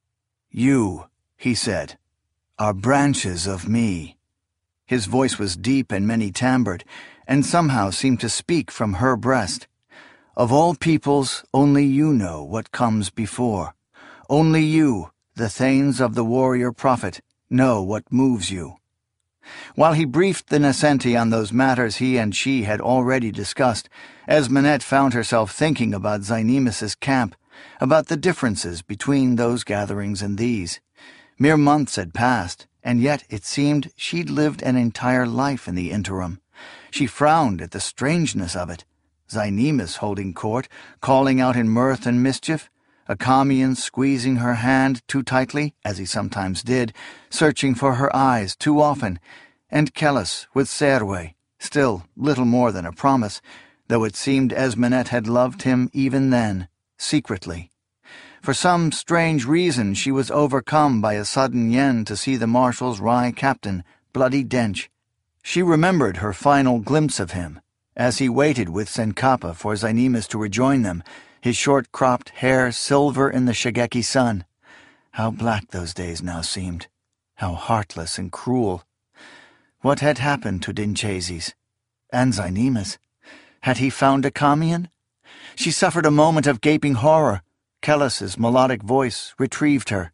Speaker 1: You, he said, are branches of me. His voice was deep and many-timbred, and somehow seemed to speak from her breast. Of all peoples, only you know what comes before. Only you, the thanes of the warrior prophet, know what moves you. While he briefed the Nascenti on those matters he and she had already discussed, Esmenet found herself thinking about Zynemis's camp, about the differences between those gatherings and these. Mere months had passed, and yet it seemed she'd lived an entire life in the interim. She frowned at the strangeness of it. Zynemis holding court, calling out in mirth and mischief, Acamian squeezing her hand too tightly, as he sometimes did, searching for her eyes too often, and Kellis with Serwe, still little more than a promise, though it seemed Esmenet had loved him even then, secretly. For some strange reason she was overcome by a sudden yen to see the marshal's wry captain, Bloody Dench. She remembered her final glimpse of him, as he waited with Senkapa for Zynemis to rejoin them, his short-cropped hair silver in the Shigeki sun. How black those days now seemed, how heartless and cruel. What had happened to Dinchazes? And Zynemis? Had he found Acamian? She suffered a moment of gaping horror. Kellis's melodic voice retrieved her.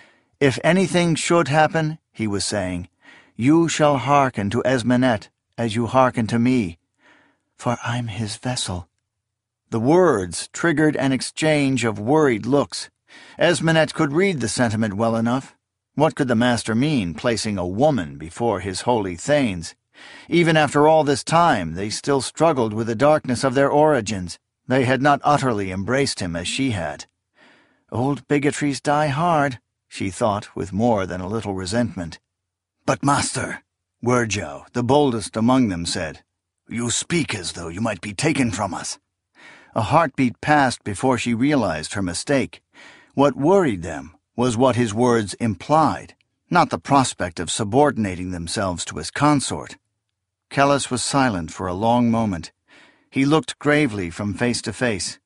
Speaker 1: If anything should happen, he was saying, you shall hearken to Esmenet as you hearken to me, for I'm his vessel. The words triggered an exchange of worried looks. Esmenet could read the sentiment well enough. What could the master mean, placing a woman before his holy thanes? Even after all this time, they still struggled with the darkness of their origins. They had not utterly embraced him as she had. Old bigotries die hard, she thought with more than a little resentment. But, master, Werjo, the boldest among them, said, you speak as though you might be taken from us. A heartbeat passed before she realized her mistake. What worried them was what his words implied, not the prospect of subordinating themselves to his consort. Kellis was silent for a long moment. He looked gravely from face to face.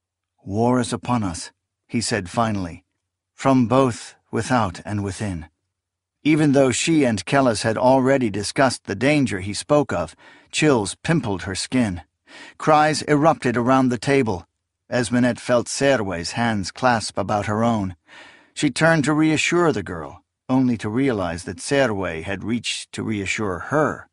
Speaker 1: War is upon us, he said finally, from both without and within. Even though she and Kellis had already discussed the danger he spoke of, chills pimpled her skin. Cries erupted around the table. Esmenet felt Serwe's hands clasp about her own. She turned to reassure the girl, only to realize that Serwe had reached to reassure her.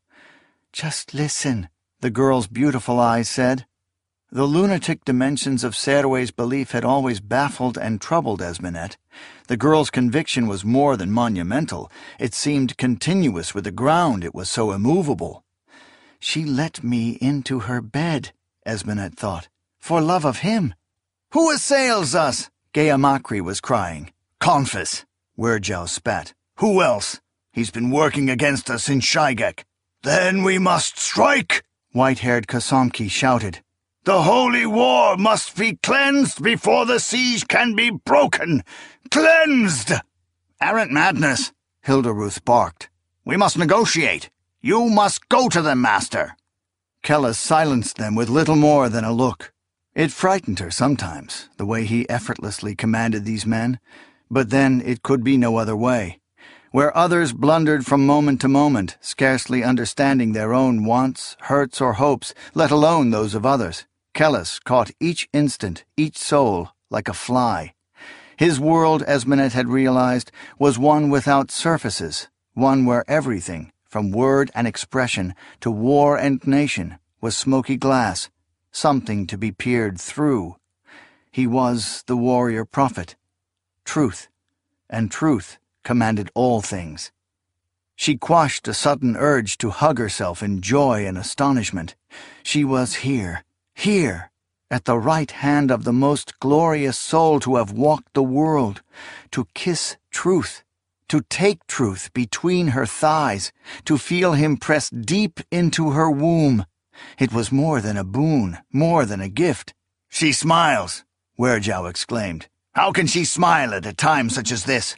Speaker 1: Just listen, the girl's beautiful eyes said. The lunatic dimensions of Serwe's belief had always baffled and troubled Esmenet. The girl's conviction was more than monumental. It seemed continuous with the ground, it was so immovable. She let me into her bed, Esmenet thought, for love of him. Who assails us? Geamakri was crying. Confis, Werjo spat. Who else? He's been working against us in Shigek. Then we must strike, white-haired Kasomki shouted. The holy war must be cleansed before the siege can be broken. Cleansed! Arrant madness, Hilderuth barked. We must negotiate. You must go to them, master. Kellis silenced them with little more than a look. It frightened her sometimes, the way he effortlessly commanded these men, but then it could be no other way. Where others blundered from moment to moment, scarcely understanding their own wants, hurts, or hopes, let alone those of others, Kellis caught each instant, each soul, like a fly. His world, Esmenet had realized, was one without surfaces, one where everything, from word and expression to war and nation, was smoky glass, something to be peered through. He was the warrior prophet. Truth, and truth commanded all things. She quashed a sudden urge to hug herself in joy and astonishment. She was here, here, at the right hand of the most glorious soul to have walked the world, to kiss truth, to take truth between her thighs, to feel him press deep into her womb. It was more than a boon, more than a gift. She smiles, Werejow exclaimed. How can she smile at a time such as this?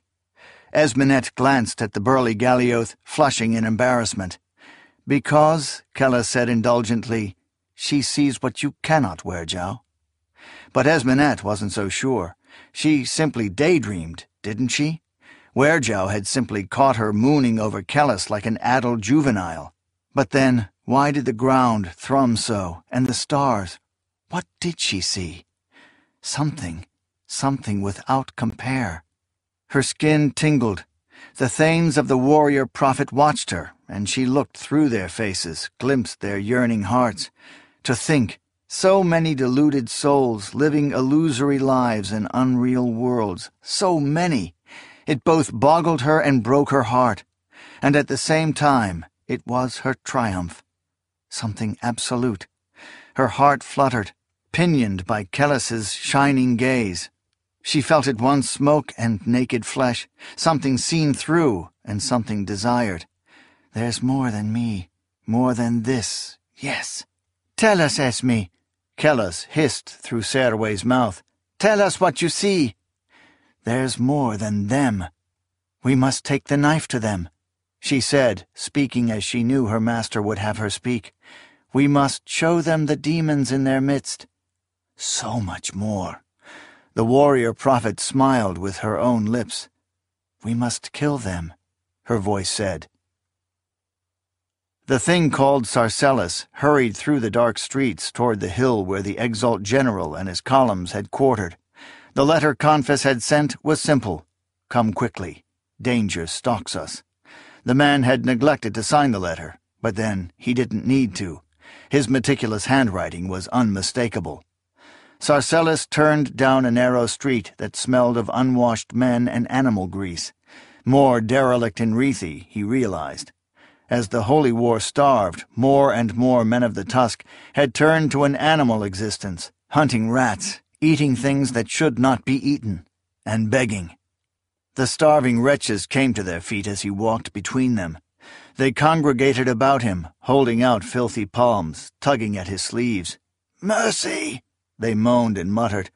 Speaker 1: Esmenet glanced at the burly Gallioth, flushing in embarrassment. Because, Kellis said indulgently, she sees what you cannot, Werejow. But Esmenet wasn't so sure. She simply daydreamed, didn't she? Werejow had simply caught her mooning over Kellis like an addled juvenile. But then, why did the ground thrum so, and the stars? What did she see? Something, something without compare. Her skin tingled. The thanes of the warrior prophet watched her, and she looked through their faces, glimpsed their yearning hearts. To think, so many deluded souls living illusory lives in unreal worlds, so many. It both boggled her and broke her heart, and at the same time it was her triumph. Something absolute. Her heart fluttered, pinioned by Kellis's shining gaze. She felt at once smoke and naked flesh, something seen through and something desired. There's more than me, more than this, yes. Tell us, Esme, Kellis hissed through Serway's mouth. Tell us what you see. There's more than them. We must take the knife to them, she said, speaking as she knew her master would have her speak. We must show them the demons in their midst. So much more. The warrior prophet smiled with her own lips. We must kill them, her voice said. The thing called Sarcellus hurried through the dark streets toward the hill where the Exalt General and his columns had quartered. The letter Confus had sent was simple. Come quickly. Danger stalks us. The man had neglected to sign the letter, but then he didn't need to. His meticulous handwriting was unmistakable. Sarcellus turned down a narrow street that smelled of unwashed men and animal grease. More derelict in Rethy, he realized. As the Holy War starved, more and more men of the Tusk had turned to an animal existence, hunting rats, eating things that should not be eaten, and begging. The starving wretches came to their feet as he walked between them. They congregated about him, holding out filthy palms, tugging at his sleeves. "Mercy!" they moaned and muttered.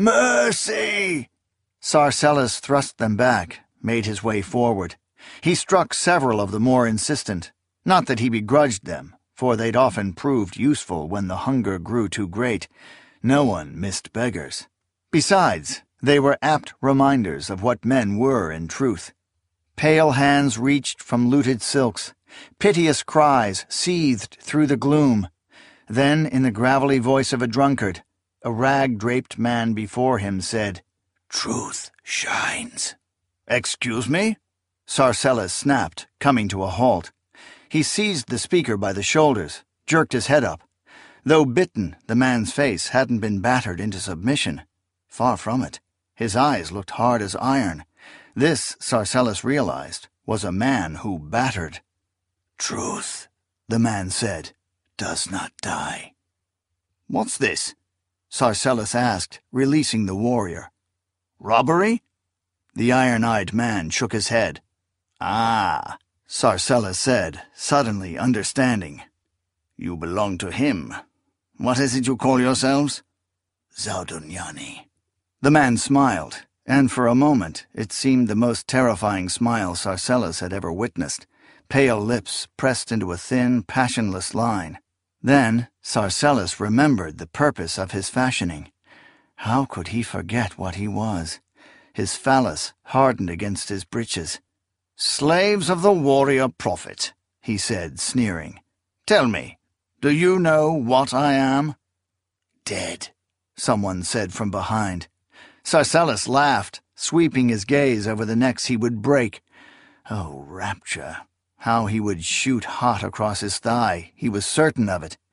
Speaker 1: "Mercy!" Sarcellus thrust them back, made his way forward. He struck several of the more insistent. Not that he begrudged them, for they'd often proved useful when the hunger grew too great. No one missed beggars. Besides, they were apt reminders of what men were in truth. Pale hands reached from looted silks. Piteous cries seethed through the gloom. Then, in the gravelly voice of a drunkard, a rag-draped man before him said, "Truth shines." "Excuse me?" Sarcellus snapped, coming to a halt. He seized the speaker by the shoulders, jerked his head up. Though bitten, the man's face hadn't been battered into submission. Far from it. His eyes looked hard as iron. This, Sarcellus realized, was a man who battered. "Truth," the man said, "does not die." "What's this?" Sarcellus asked, releasing the warrior. "Robbery?" The iron-eyed man shook his head. "Ah," Sarcellus said, suddenly understanding. "You belong to him. What is it you call yourselves? Zardunyani. The man smiled, and for a moment it seemed the most terrifying smile Sarcellus had ever witnessed, pale lips pressed into a thin, passionless line. Then Sarcellus remembered the purpose of his fashioning. How could he forget what he was? His phallus hardened against his breeches. "Slaves of the warrior prophet," he said, sneering. "Tell me, do you know what I am?" "Dead," someone said from behind. Sarcellus laughed, sweeping his gaze over the necks he would break. Oh, rapture! How he would shoot hot across his thigh, he was certain of it.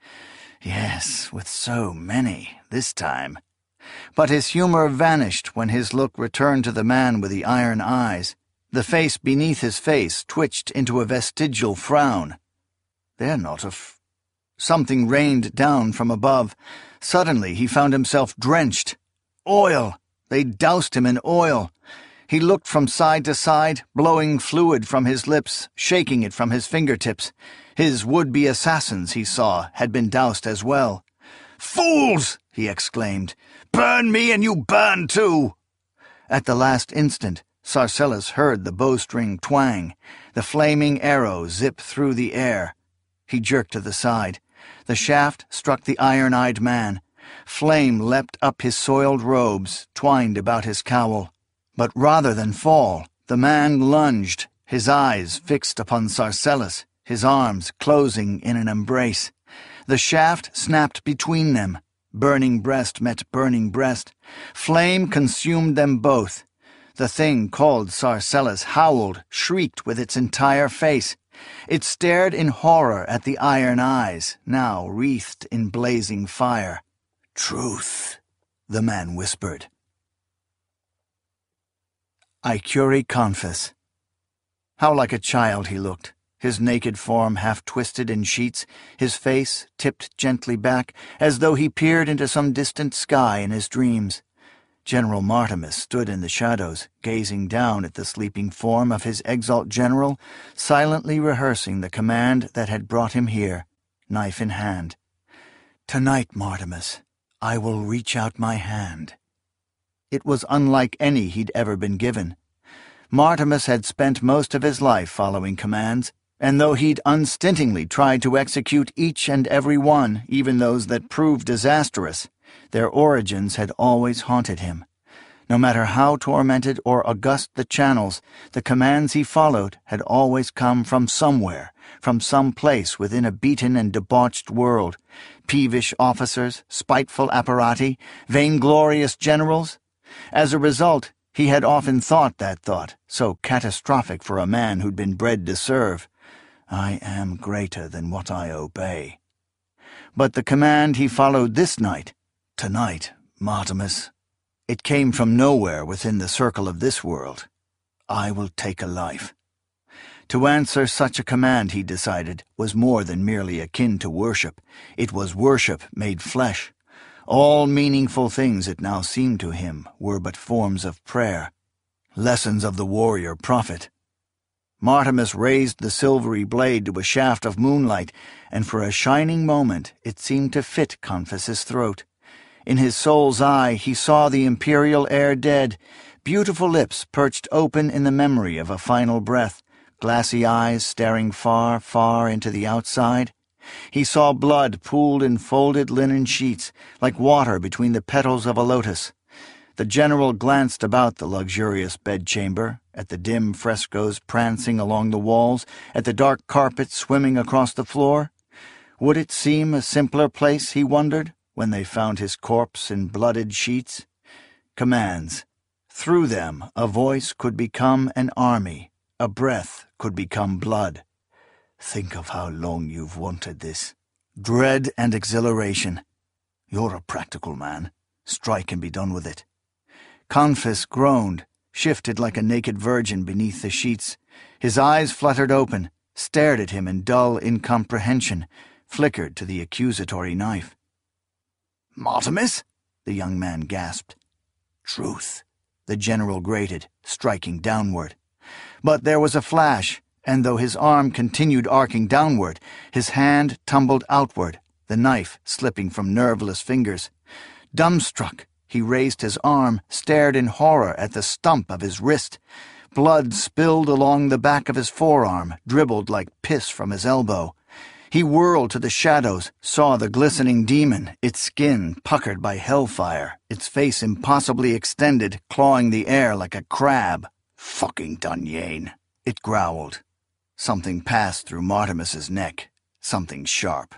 Speaker 1: Yes, with so many, this time. But his humor vanished when his look returned to the man with the iron eyes. The face beneath his face twitched into a vestigial frown. They're not a f... Something rained down from above. Suddenly he found himself drenched. Oil! They doused him in oil. He looked from side to side, blowing fluid from his lips, shaking it from his fingertips. His would-be assassins, he saw, had been doused as well. "Fools!" he exclaimed. "Burn me and you burn too!" At the last instant, Sarcellus heard the bowstring twang, the flaming arrow zip through the air. He jerked to the side. The shaft struck the iron-eyed man. Flame leapt up his soiled robes, twined about his cowl. But rather than fall, the man lunged, his eyes fixed upon Sarcellus, his arms closing in an embrace. The shaft snapped between them. Burning breast met burning breast. Flame consumed them both. The thing called Sarcellus howled, shrieked with its entire face. It stared in horror at the iron eyes, now wreathed in blazing fire. "Truth," the man whispered. Icuri Confus. How like a child he looked, his naked form half twisted in sheets, his face tipped gently back, as though he peered into some distant sky in his dreams. General Martimus stood in the shadows, gazing down at the sleeping form of his exalt general, silently rehearsing the command that had brought him here, knife in hand. "Tonight, Martimus, I will reach out my hand." It was unlike any he'd ever been given. Martimus had spent most of his life following commands, and though he'd unstintingly tried to execute each and every one, even those that proved disastrous, their origins had always haunted him. No matter how tormented or august the channels, the commands he followed had always come from somewhere, from some place within a beaten and debauched world. Peevish officers, spiteful apparati, vainglorious generals. As a result, he had often thought that thought, so catastrophic for a man who'd been bred to serve. I am greater than what I obey. But the command he followed this night, tonight, Martimus, it came from nowhere within the circle of this world. I will take a life. To answer such a command, he decided, was more than merely akin to worship. It was worship made flesh. All meaningful things, it now seemed to him, were but forms of prayer, lessons of the warrior prophet. Martimus raised the silvery blade to a shaft of moonlight, and for a shining moment it seemed to fit Confus's throat. In his soul's eye he saw the imperial heir dead, beautiful lips perched open in the memory of a final breath, glassy eyes staring far, far into the outside. He saw blood pooled in folded linen sheets, like water between the petals of a lotus. The general glanced about the luxurious bedchamber, at the dim frescoes prancing along the walls, at the dark carpet swimming across the floor. Would it seem a simpler place, he wondered, when they found his corpse in blooded sheets? Commands. Through them a voice could become an army, a breath could become blood. Think of how long you've wanted this. Dread and exhilaration. You're a practical man. Strike and be done with it. Confus groaned, shifted like a naked virgin beneath the sheets. His eyes fluttered open, stared at him in dull incomprehension, flickered to the accusatory knife. "Martimus?" the young man gasped. "Truth," the general grated, striking downward. But there was a flash, and though his arm continued arcing downward, his hand tumbled outward, the knife slipping from nerveless fingers. Dumbstruck, he raised his arm, stared in horror at the stump of his wrist. Blood spilled along the back of his forearm, dribbled like piss from his elbow. He whirled to the shadows, saw the glistening demon, its skin puckered by hellfire, its face impossibly extended, clawing the air like a crab. "Fucking Dunyain," it growled. Something passed through Martimus's neck, something sharp.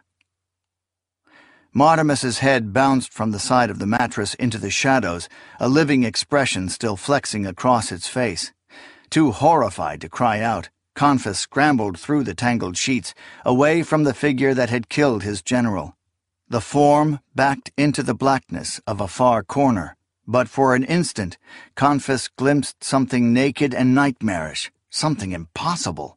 Speaker 1: Martimus's head bounced from the side of the mattress into the shadows, a living expression still flexing across its face. Too horrified to cry out, Confus scrambled through the tangled sheets, away from the figure that had killed his general. The form backed into the blackness of a far corner, but for an instant Confus glimpsed something naked and nightmarish, something impossible.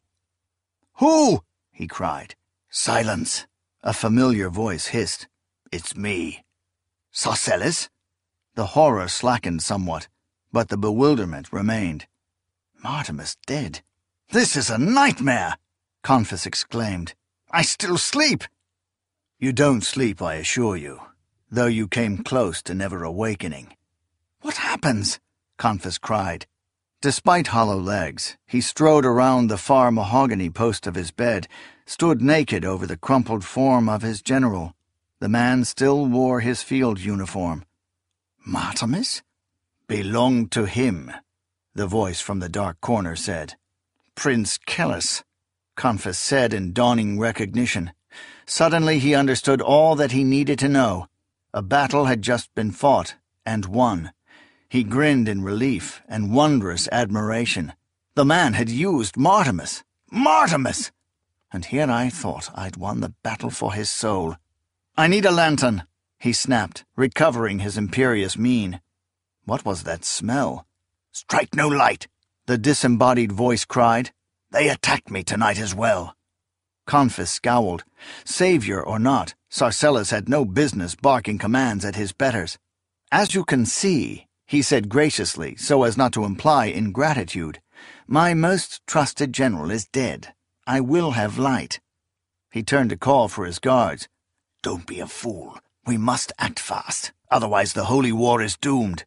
Speaker 1: "Who?" he cried. "Silence," a familiar voice hissed. "It's me." "Sarcellus?" The horror slackened somewhat, but the bewilderment remained. Martimus dead. "This is a nightmare!" Confus exclaimed. "I still sleep!" "You don't sleep, I assure you, though you came close to never awakening." "What happens?" Confus cried. Despite hollow legs, he strode around the far mahogany post of his bed, stood naked over the crumpled form of his general. The man still wore his field uniform. "Martimus?" "Belonged to him," the voice from the dark corner said. "Prince Kellus," Confus said in dawning recognition. Suddenly he understood all that he needed to know. A battle had just been fought, and won. He grinned in relief and wondrous admiration. The man had used Martimus. Martimus! And here I thought I'd won the battle for his soul. "I need a lantern," he snapped, recovering his imperious mien. What was that smell? "Strike no light," the disembodied voice cried. "They attacked me tonight as well." Confus scowled. Savior or not, Sarcellus had no business barking commands at his betters. "As you can see," he said graciously, so as not to imply ingratitude, "my most trusted general is dead. I will have light." He turned to call for his guards. "Don't be a fool. We must act fast, otherwise the holy war is doomed."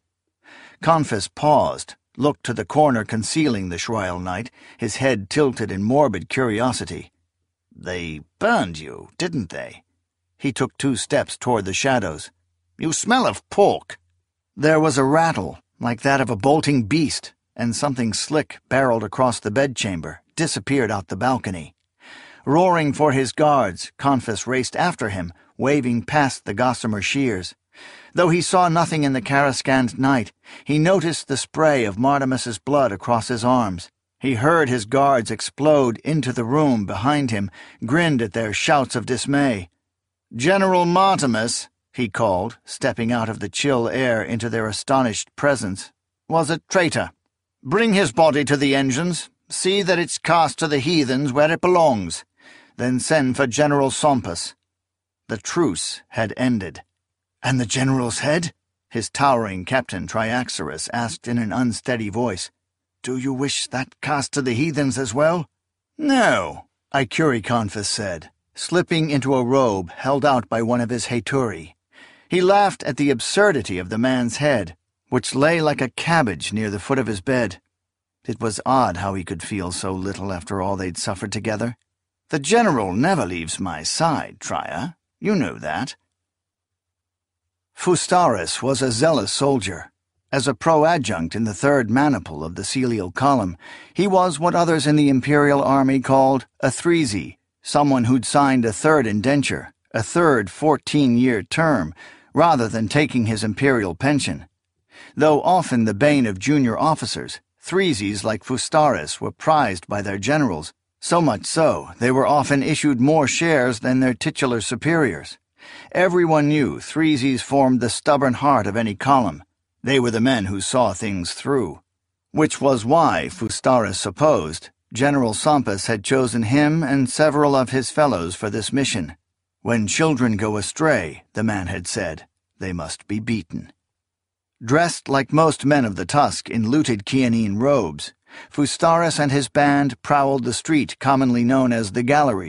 Speaker 1: Confus paused, looked to the corner concealing the Shroyal Knight, his head tilted in morbid curiosity. "They burned you, didn't they?" He took two steps toward the shadows. "You smell of pork." There was a rattle, like that of a bolting beast, and something slick barreled across the bedchamber, disappeared out the balcony. Roaring for his guards, Confus raced after him, waving past the gossamer shears. Though he saw nothing in the Carascand night, he noticed the spray of Martimus's blood across his arms. He heard his guards explode into the room behind him, grinned at their shouts of dismay. "General Martimus," he called, stepping out of the chill air into their astonished presence, "was a traitor. Bring his body to the engines, see that it's cast to the heathens where it belongs, then send for General Sompus." The truce had ended. "And the general's head?" his towering captain Triaxarus asked in an unsteady voice. "Do you wish that cast to the heathens as well?" "No," Icuriconphus said, slipping into a robe held out by one of his Haeturi. He laughed at the absurdity of the man's head, which lay like a cabbage near the foot of his bed. It was odd how he could feel so little after all they'd suffered together. "The general never leaves my side, Tria. You know that." Fustaris was a zealous soldier. As a pro-adjunct in the third maniple of the Celial column, he was what others in the Imperial Army called a Thresi, someone who'd signed a third indenture, a third fourteen-year term, rather than taking his imperial pension. Though often the bane of junior officers, Threses like Fustaris were prized by their generals, so much so they were often issued more shares than their titular superiors. Everyone knew Threses formed the stubborn heart of any column. They were the men who saw things through. Which was why, Fustaris supposed, General Sompus had chosen him and several of his fellows for this mission. When children go astray, the man had said, they must be beaten. Dressed like most men of the Tusk in looted Chianine robes, Fustaris and his band prowled the street commonly known as the Galleries.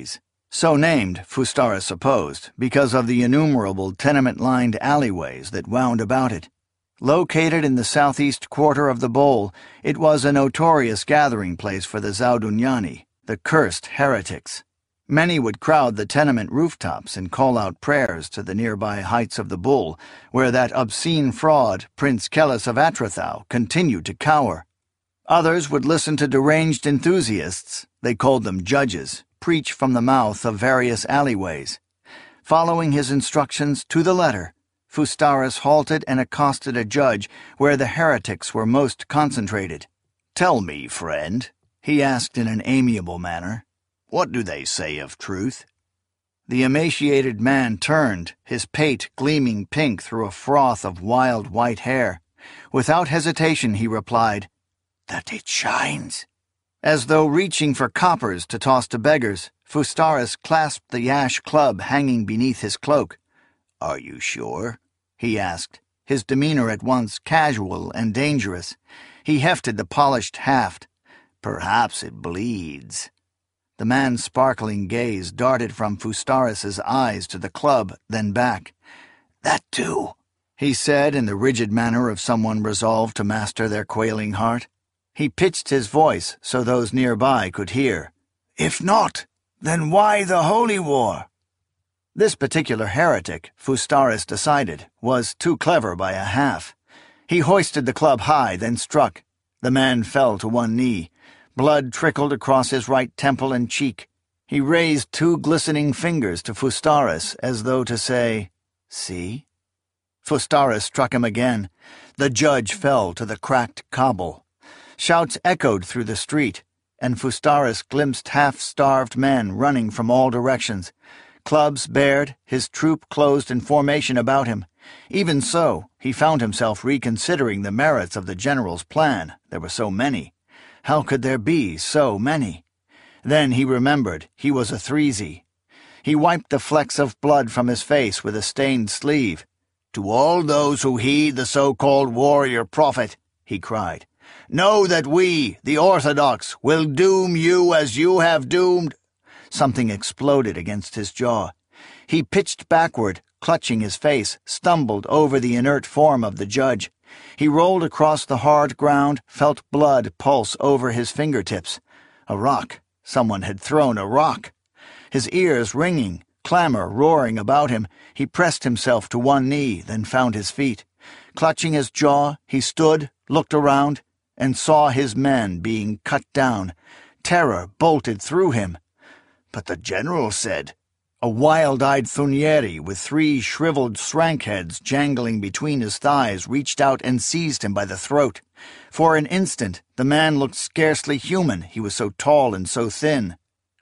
Speaker 1: So named, Fustaris supposed, because of the innumerable tenement-lined alleyways that wound about it. Located in the southeast quarter of the bowl, it was a notorious gathering place for the Zaudunyani, the cursed heretics. Many would crowd the tenement rooftops and call out prayers to the nearby heights of the bull, where that obscene fraud, Prince Kellis of Atrathau, continued to cower. Others would listen to deranged enthusiasts, they called them judges, preach from the mouth of various alleyways. Following his instructions to the letter, Fustaris halted and accosted a judge where the heretics were most concentrated. "Tell me, friend," he asked in an amiable manner, "what do they say of truth?" The emaciated man turned, his pate gleaming pink through a froth of wild white hair. Without hesitation he replied, "That it shines." As though reaching for coppers to toss to beggars, Fustaris clasped the ash club hanging beneath his cloak. "Are you sure?" he asked, his demeanor at once casual and dangerous. He hefted the polished haft. "Perhaps it bleeds." The man's sparkling gaze darted from Fustaris's eyes to the club, then back. "That too," he said in the rigid manner of someone resolved to master their quailing heart. He pitched his voice so those nearby could hear. "If not, then why the holy war?" This particular heretic, Fustaris decided, was too clever by a half. He hoisted the club high, then struck. The man fell to one knee. Blood trickled across his right temple and cheek. He raised two glistening fingers to Fustaris as though to say, "See?" Fustaris struck him again. The judge fell to the cracked cobble. Shouts echoed through the street, and Fustaris glimpsed half-starved men running from all directions. Clubs bared, his troop closed in formation about him. Even so, he found himself reconsidering the merits of the general's plan. There were so many. How could there be so many? Then he remembered he was a Threezy. He wiped the flecks of blood from his face with a stained sleeve. "To all those who heed the so-called warrior prophet," he cried, "know that we, the Orthodox, will doom you as you have doomed—" Something exploded against his jaw. He pitched backward, clutching his face, stumbled over the inert form of the judge. He rolled across the hard ground, felt blood pulse over his fingertips. A rock. Someone had thrown a rock. His ears ringing, clamor roaring about him, he pressed himself to one knee, then found his feet. Clutching his jaw, he stood, looked around, and saw his men being cut down. Terror bolted through him. "But the general said—" A wild-eyed Thunieri with three shriveled srank-heads jangling between his thighs reached out and seized him by the throat. For an instant, the man looked scarcely human, he was so tall and so thin.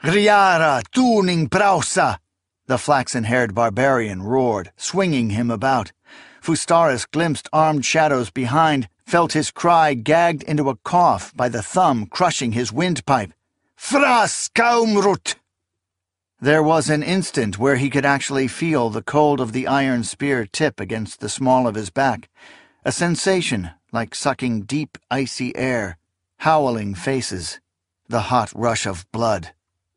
Speaker 1: "Riara tuning brausa!" the flaxen-haired barbarian roared, swinging him about. Fustaris glimpsed armed shadows behind, felt his cry gagged into a cough by the thumb crushing his windpipe. "Fras kaumrut!" There was an instant where he could actually feel the cold of the iron spear tip against the small of his back, a sensation like sucking deep, icy air, howling faces, the hot rush of blood.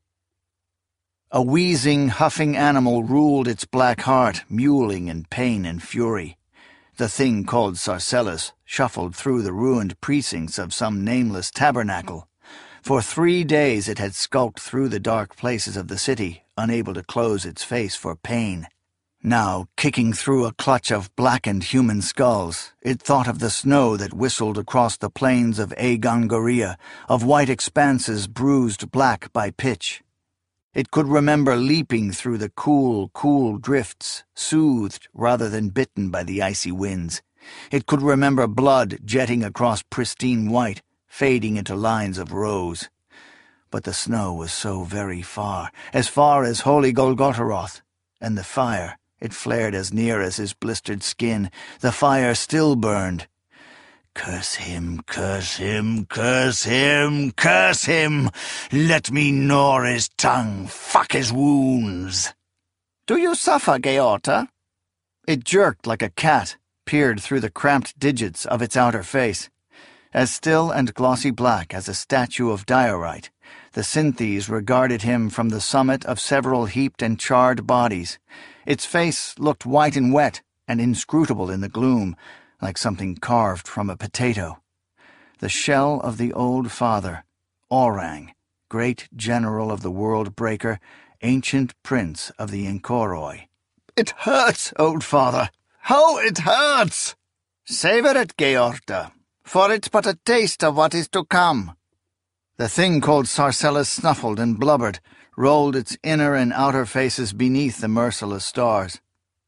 Speaker 1: A wheezing, huffing animal ruled its black heart, mewling in pain and fury. The thing called Sarcellus shuffled through the ruined precincts of some nameless tabernacle. For three days it had skulked through the dark places of the city, unable to close its face for pain. Now, kicking through a clutch of blackened human skulls, it thought of the snow that whistled across the plains of Aegongoria, of white expanses bruised black by pitch. It could remember leaping through the cool, cool drifts, soothed rather than bitten by the icy winds. It could remember blood jetting across pristine white, fading into lines of rose. But the snow was so very far, as far as holy Golgotharoth, and the fire, it flared as near as his blistered skin. The fire still burned. "Curse him, curse him, curse him, curse him! Let me gnaw his tongue, fuck his wounds!" "Do you suffer, Georta?" It jerked like a cat, peered through the cramped digits of its outer face. As still and glossy black as a statue of diorite, The Synthes regarded him from the summit of several heaped and charred bodies. Its face looked white and wet and inscrutable in the gloom, like something carved from a potato. The shell of the old father, Orang, great general of the World-Breaker, ancient prince of the Inkoroi. "It hurts, old father! How it hurts!" "Savor it, Georta, for it's but a taste of what is to come." The thing called Sarcellus snuffled and blubbered, rolled its inner and outer faces beneath the merciless stars.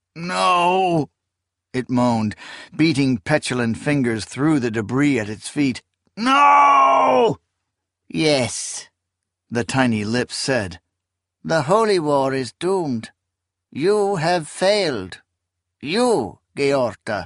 Speaker 1: "No!" it moaned, beating petulant fingers through the debris at its feet. "No!" "Yes," the tiny lips said. "The Holy War is doomed. You have failed. You, Georta."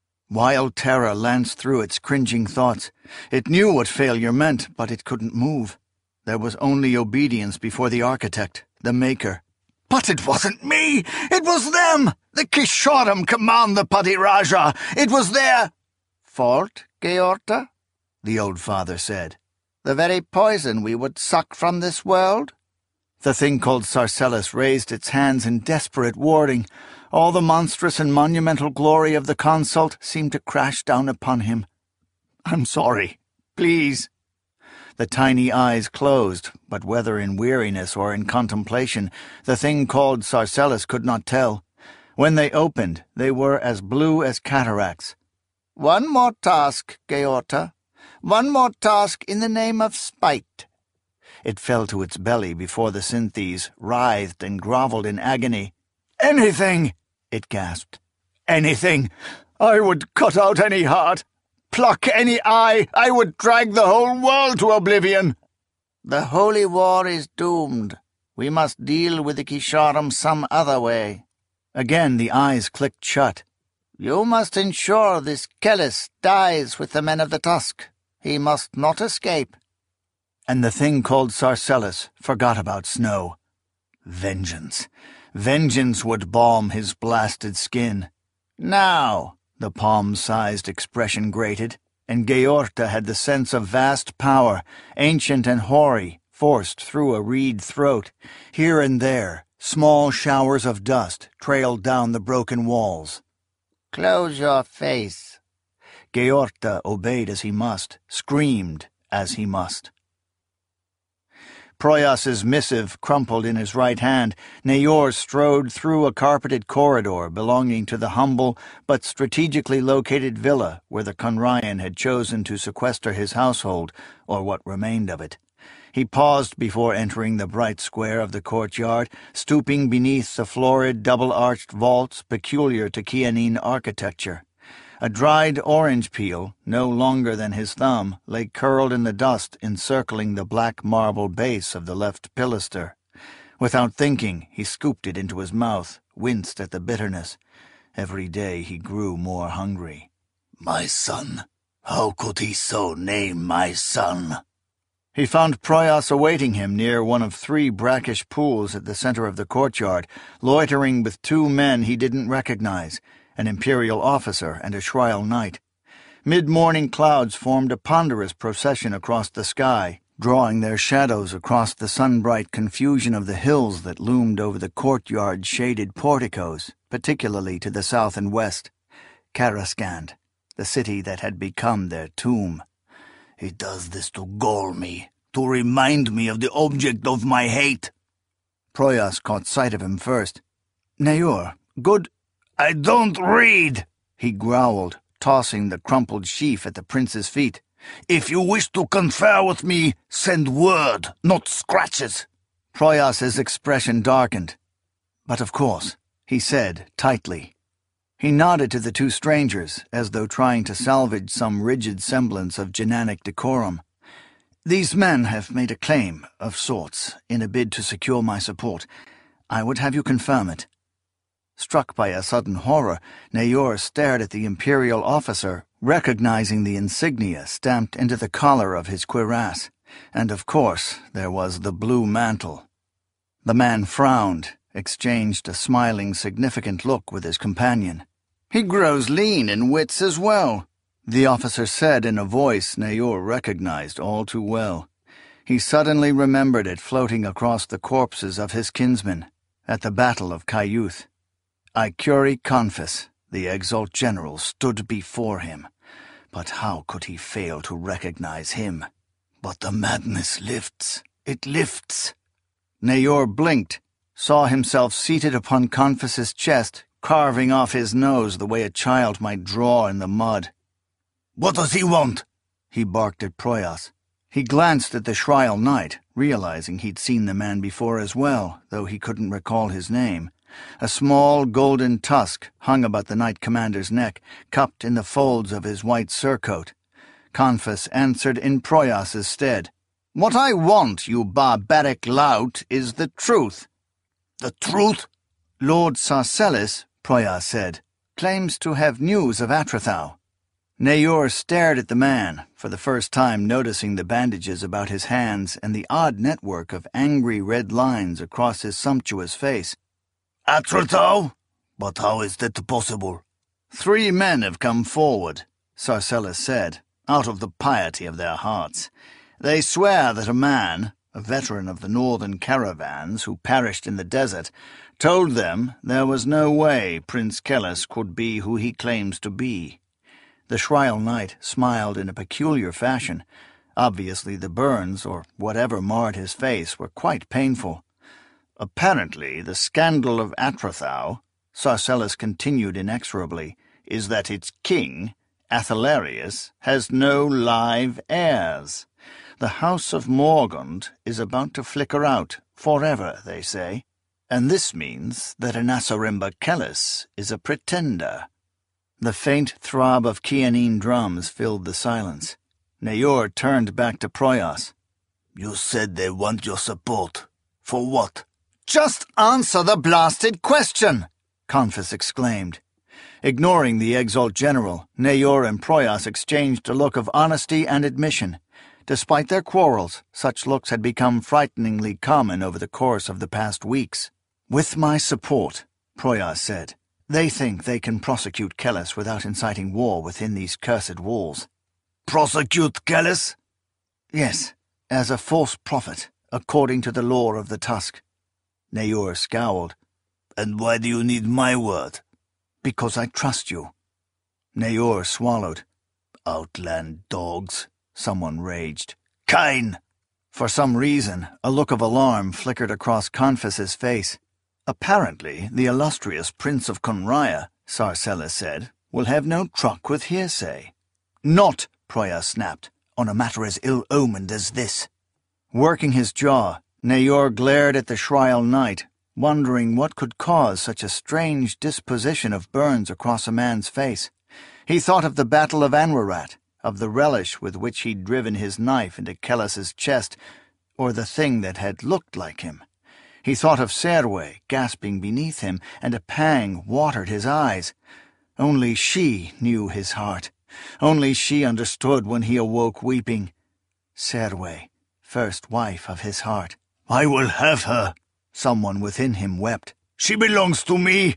Speaker 1: Wild terror lanced through its cringing thoughts. It knew what failure meant, but it couldn't move. There was only obedience before the architect, the maker. "But it wasn't me! It was them! The Kishoram command the Padiraja! It was their—" "Fault, Georta?" the old father said. "The very poison we would suck from this world?" The thing called Sarcellus raised its hands in desperate warding. All the monstrous and monumental glory of the consult seemed to crash down upon him. "I'm sorry. Please." The tiny eyes closed, but whether in weariness or in contemplation, the thing called Sarcellus could not tell. When they opened, they were as blue as cataracts. "One more task, Georta. One more task in the name of spite." It fell to its belly before the Synthes, writhed and grovelled in agony. "Anything!" it gasped. "Anything! I would cut out any heart, pluck any eye, I would drag the whole world to oblivion." "The Holy War is doomed. We must deal with the Kishoram some other way." Again the eyes clicked shut. "You must ensure this Kellis dies with the men of the Tusk. He must not escape." And the thing called Sarcellus forgot about Snow. Vengeance. Vengeance would balm his blasted skin. "Now," the palm-sized expression grated, and Georta had the sense of vast power, ancient and hoary, forced through a reed throat. Here and there, small showers of dust trailed down the broken walls. "Close your face." Georta obeyed as he must, screamed as he must. Proyas's missive crumpled in his right hand. Nayor strode through a carpeted corridor belonging to the humble but strategically located villa where the Conryan had chosen to sequester his household, or what remained of it. He paused before entering the bright square of the courtyard, stooping beneath the florid double-arched vaults peculiar to Chianine architecture. A dried orange peel, no longer than his thumb, lay curled in the dust encircling the black marble base of the left pilaster. Without thinking, he scooped it into his mouth, winced at the bitterness. Every day he grew more hungry. "My son. How could he so name my son?" He found Proyas awaiting him near one of three brackish pools at the center of the courtyard, loitering with two men he didn't recognize, an imperial officer and a Shriel knight. Mid-morning clouds formed a ponderous procession across the sky, drawing their shadows across the sun-bright confusion of the hills that loomed over the courtyard's shaded porticos, particularly to the south and west. Karaskand, the city that had become their tomb. "He does this to gall me, to remind me of the object of my hate." Proyas caught sight of him first. "Nayor, good—" "I don't read," he growled, tossing the crumpled sheaf at the prince's feet. "If you wish to confer with me, send word, not scratches." Proyas's expression darkened. "But of course," he said tightly. He nodded to the two strangers, as though trying to salvage some rigid semblance of Genanic decorum. "These men have made a claim, of sorts, in a bid to secure my support. I would have you confirm it." Struck by a sudden horror, Nayor stared at the imperial officer, recognizing the insignia stamped into the collar of his cuirass. And of course there was the blue mantle. The man frowned, exchanged a smiling, significant look with his companion. "He grows lean in wits as well," the officer said in a voice Nayor recognized all too well. He suddenly remembered it floating across the corpses of his kinsmen at the Battle of Kayuth. Icuri Confus, the Exalt General, stood before him. But how could he fail to recognize him? But the madness lifts. It lifts. Nayor blinked, saw himself seated upon Confus's chest, carving off his nose the way a child might draw in the mud. "What does he want?" he barked at Proyas. He glanced at the Shriel Knight, realizing he'd seen the man before as well, though he couldn't recall his name. A small golden tusk hung about the Knight Commander's neck, cupped in the folds of his white surcoat. Confus answered in Proyas's stead. "What I want, you barbaric lout, is the truth." "The truth?" "Lord Sarcellus," Proyas said, "claims to have news of Atrothau." Nayor stared at the man, for the first time noticing the bandages about his hands and the odd network of angry red lines across his sumptuous face. "Atrothau? But how is that possible?" "Three men have come forward," Sarcellus said, out of the piety of their hearts. "They swear that a man, a veteran of the northern caravans who perished in the desert, told them there was no way Prince Kellis could be who he claims to be." The Shriel Knight smiled in a peculiar fashion. Obviously the burns, or whatever marred his face, were quite painful. "Apparently the scandal of Atrothau," Sarcellus continued inexorably, "is that its king, Athalarius, has no live heirs. The House of Morgund is about to flicker out, forever, they say, and this means that Anasarimba Kellis is a pretender." The faint throb of Chianine drums filled the silence. Nayor turned back to Proyas. "You said they want your support. For what?" "Just answer the blasted question!" Confus exclaimed. Ignoring the Exalt General, Nayor and Proyas exchanged a look of honesty and admission. Despite their quarrels, such looks had become frighteningly common over the course of the past weeks. "With my support," Proyas said, "they think they can prosecute Kellis without inciting war within these cursed walls." "Prosecute Kellis?" "Yes, as a false prophet, according to the law of the Tusk." Nayor scowled. "And why do you need my word?" "Because I trust you." Nayor swallowed. "Outland dogs," someone raged. "Kine!" For some reason, a look of alarm flickered across Confus's face. "Apparently, the illustrious Prince of Conraya," Sarcellus said, "will have no truck with hearsay." "Not," Proyas snapped, "on a matter as ill-omened as this." Working his jaw, Nayor glared at the Shriel Knight, wondering what could cause such a strange disposition of burns across a man's face. He thought of the Battle of Anwarat, of the relish with which he'd driven his knife into Kellis's chest, or the thing that had looked like him. He thought of Serwe gasping beneath him, and a pang watered his eyes. Only she knew his heart. Only she understood when he awoke weeping. Serwe, first wife of his heart. "I will have her," someone within him wept. "She belongs to me."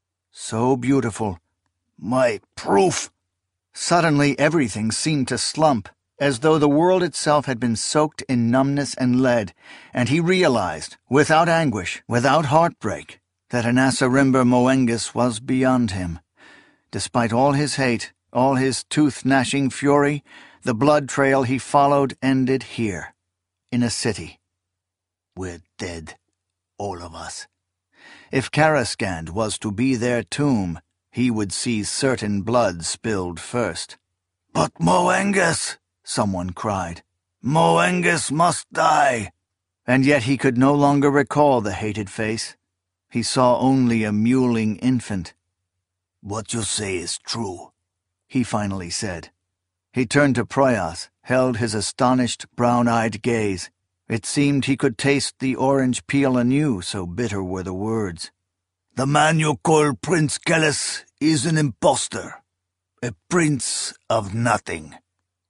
Speaker 1: So beautiful. "My proof." Suddenly everything seemed to slump, as though the world itself had been soaked in numbness and lead, and he realized, without anguish, without heartbreak, that Anasarimber Moengus was beyond him. Despite all his hate, all his tooth-gnashing fury, the blood trail he followed ended here, in a city. "We're dead, all of us." If Karaskand was to be their tomb, he would see certain blood spilled first. "But Moengus!" someone cried. "Moengus must die!" And yet he could no longer recall the hated face. He saw only a mewling infant. "What you say is true," he finally said. He turned to Proyas, held his astonished, brown-eyed gaze. It seemed he could taste the orange peel anew, so bitter were the words. "The man you call Prince Kellis is an impostor, a prince of nothing."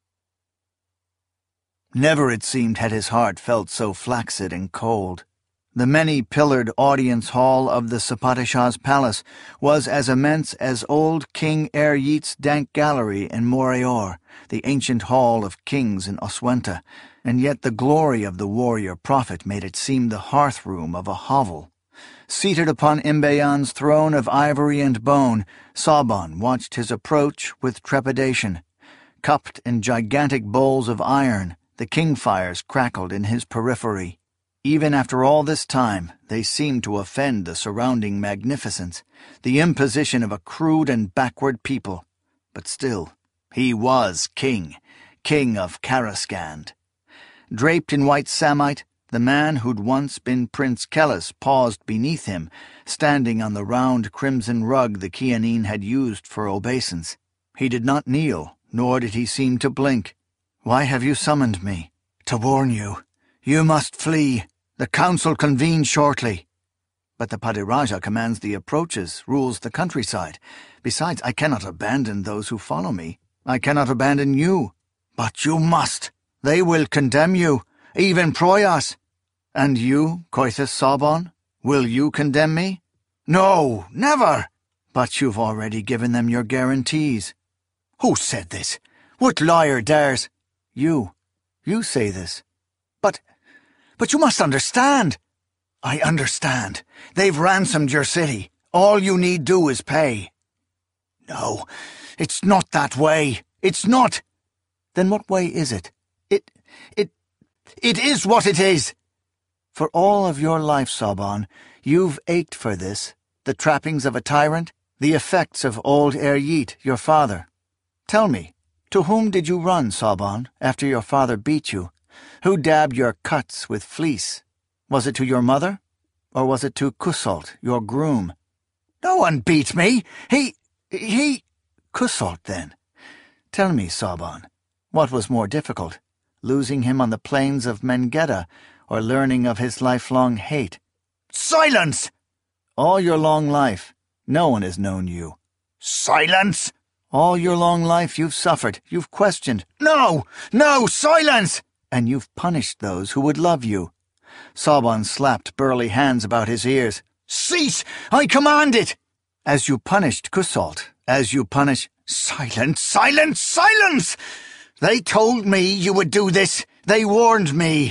Speaker 1: Never, it seemed, had his heart felt so flaccid and cold. The many-pillared audience hall of the Sapatishah's palace was as immense as old King Eryit's dank gallery in Moreor, the ancient hall of kings in Oswenta, and yet the glory of the warrior prophet made it seem the hearth-room of a hovel. Seated upon Imbayan's throne of ivory and bone, Saban watched his approach with trepidation. Cupped in gigantic bowls of iron, the king-fires crackled in his periphery. Even after all this time, they seemed to offend the surrounding magnificence, the imposition of a crude and backward people. But still, he was king, king of Karaskand. Draped in white samite, the man who'd once been Prince Kellis paused beneath him, standing on the round crimson rug the Kianin had used for obeisance. He did not kneel, nor did he seem to blink. "Why have you summoned me?" "To warn you. You must flee. The council convenes shortly." "But the Padiraja commands the approaches, rules the countryside. Besides, I cannot abandon those who follow me. I cannot abandon you." "But you must. They will condemn you, even Proyas." "And you, Koithas Saban? Will you condemn me?" "No, never." "But you've already given them your guarantees." "Who said this? What liar dares?" "You. You say this." But, but you must understand." "I understand. They've ransomed your city. All you need do is pay." "No, it's not that way. It's not." "Then what way is it?" It, it, it is what it is." "For all of your life, Saban, you've ached for this, the trappings of a tyrant, the effects of old Eryit, your father. Tell me, to whom did you run, Saban, after your father beat you? Who dabbed your cuts with fleece? Was it to your mother? Or was it to Kusalt, your groom?" "No one beat me. He... he... "Kusalt, then. Tell me, Saban, what was more difficult, losing him on the plains of Mengeda, or learning of his lifelong hate?" "Silence!" "All your long life, no one has known you." "Silence!" "All your long life you've suffered, you've questioned." "No! No! Silence!" "And you've punished those who would love you." Saban slapped burly hands about his ears. "Cease! I command it!" "As you punished Kusalt, as you punish—" "Silence! Silence! Silence! They told me you would do this. They warned me."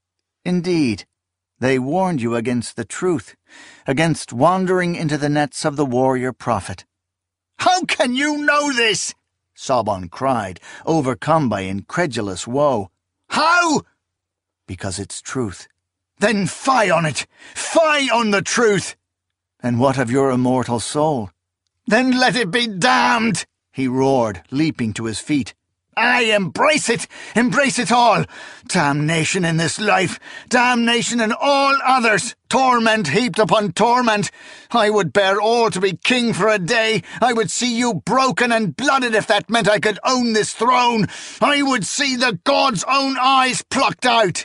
Speaker 1: "Indeed. They warned you against the truth, against wandering into the nets of the warrior prophet." "How can you know this?" Saban cried, overcome by incredulous woe. "How?" "Because it's truth." "Then fie on it! Fie on the truth!" "And what of your immortal soul?" "Then let it be damned!" he roared, leaping to his feet. "I embrace it! Embrace it all! Damnation in this life! Damnation in all others! Torment heaped upon torment! I would bear all to be king for a day! I would see you broken and blooded if that meant I could own this throne! I would see the gods' own eyes plucked out!"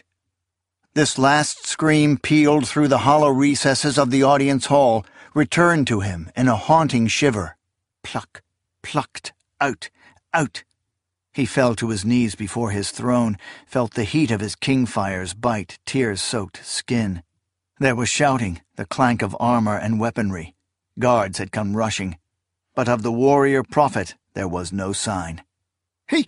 Speaker 1: This last scream pealed through the hollow recesses of the audience hall, returned to him in a haunting shiver. Pluck, plucked, out, out. He fell to his knees before his throne, felt the heat of his king-fires bite tear-soaked skin. There was shouting, the clank of armor and weaponry. Guards had come rushing. But of the warrior prophet there was no sign. He...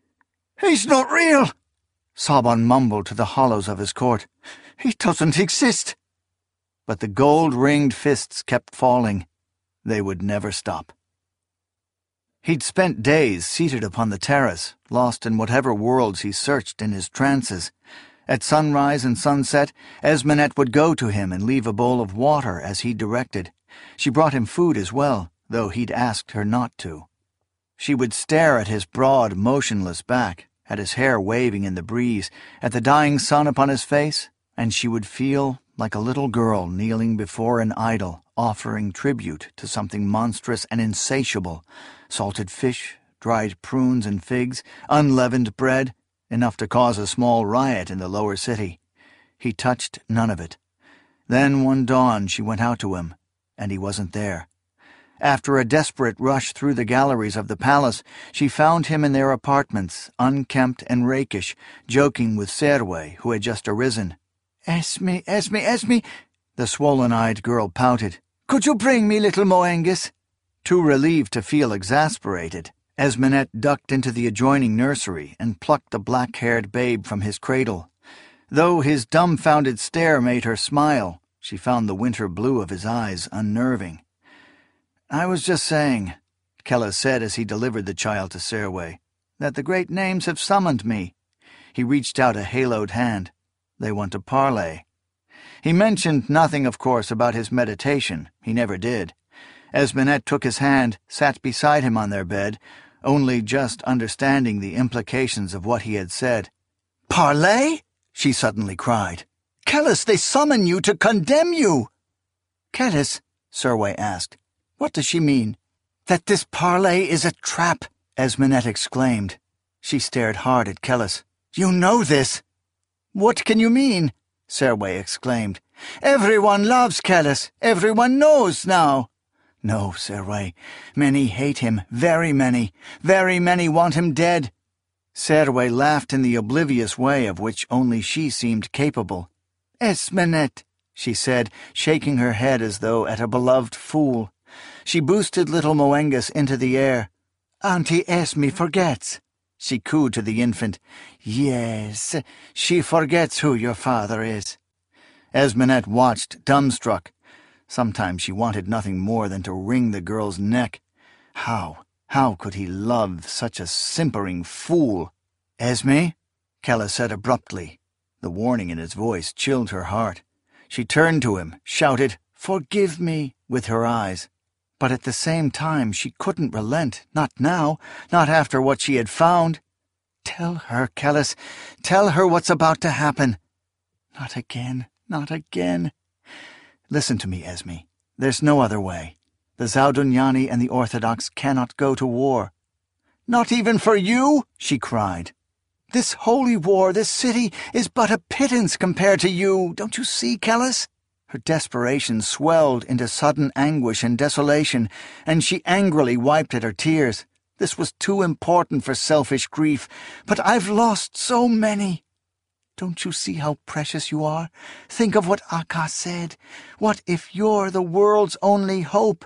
Speaker 1: he's not real!" Saban mumbled to the hollows of his court. "He doesn't exist." But the gold-ringed fists kept falling. They would never stop. He'd spent days seated upon the terrace, lost in whatever worlds he searched in his trances. At sunrise and sunset, Esmenet would go to him and leave a bowl of water as he directed. She brought him food as well, though he'd asked her not to. She would stare at his broad, motionless back, at his hair waving in the breeze, at the dying sun upon his face, and she would feel like a little girl kneeling before an idol, offering tribute to something monstrous and insatiable. Salted fish, dried prunes and figs, unleavened bread, enough to cause a small riot in the lower city. He touched none of it. Then one dawn she went out to him, and he wasn't there. After a desperate rush through the galleries of the palace, she found him in their apartments, unkempt and rakish, joking with Serwe, who had just arisen. Esme, Esme, Esme, the swollen-eyed girl pouted. Could you bring me little Moangus? Too relieved to feel exasperated, Esmenet ducked into the adjoining nursery and plucked the black-haired babe from his cradle. Though his dumbfounded stare made her smile, she found the winter blue of his eyes unnerving. I was just saying, Kella said as he delivered the child to Serway, that the great names have summoned me. He reached out a haloed hand. They want to parley. He mentioned nothing, of course, about his meditation. He never did. Esmenet took his hand, sat beside him on their bed, only just understanding the implications of what he had said. Parley? She suddenly cried. Kellis, they summon you to condemn you! Kellis, Serway asked, what does she mean? That this parley is a trap, Esmenet exclaimed. She stared hard at Kellis. You know this! What can you mean? Serway exclaimed. Everyone loves Kellis. Everyone knows now. No, Serway. Many hate him. Very many. Very many want him dead. Serway laughed in the oblivious way of which only she seemed capable. Esmenet, she said, shaking her head as though at a beloved fool. She boosted little Moangus into the air. Auntie Esme forgets. She cooed to the infant. Yes, she forgets who your father is. Esmenet watched, dumbstruck. Sometimes she wanted nothing more than to wring the girl's neck. How, how could he love such a simpering fool? Esme? Kella said abruptly. The warning in his voice chilled her heart. She turned to him, shouted, Forgive me, with her eyes. But at the same time she couldn't relent, not now, not after what she had found. Tell her, Kellis, tell her what's about to happen. Not again, not again. Listen to me, Esme. There's no other way. The Zaudunyani and the Orthodox cannot go to war. Not even for you? She cried. This holy war, this city, is but a pittance compared to you. Don't you see, Kellis? Her desperation swelled into sudden anguish and desolation, and she angrily wiped at her tears. This was too important for selfish grief, but I've lost so many. Don't you see how precious you are? Think of what Akka said. What if you're the world's only hope?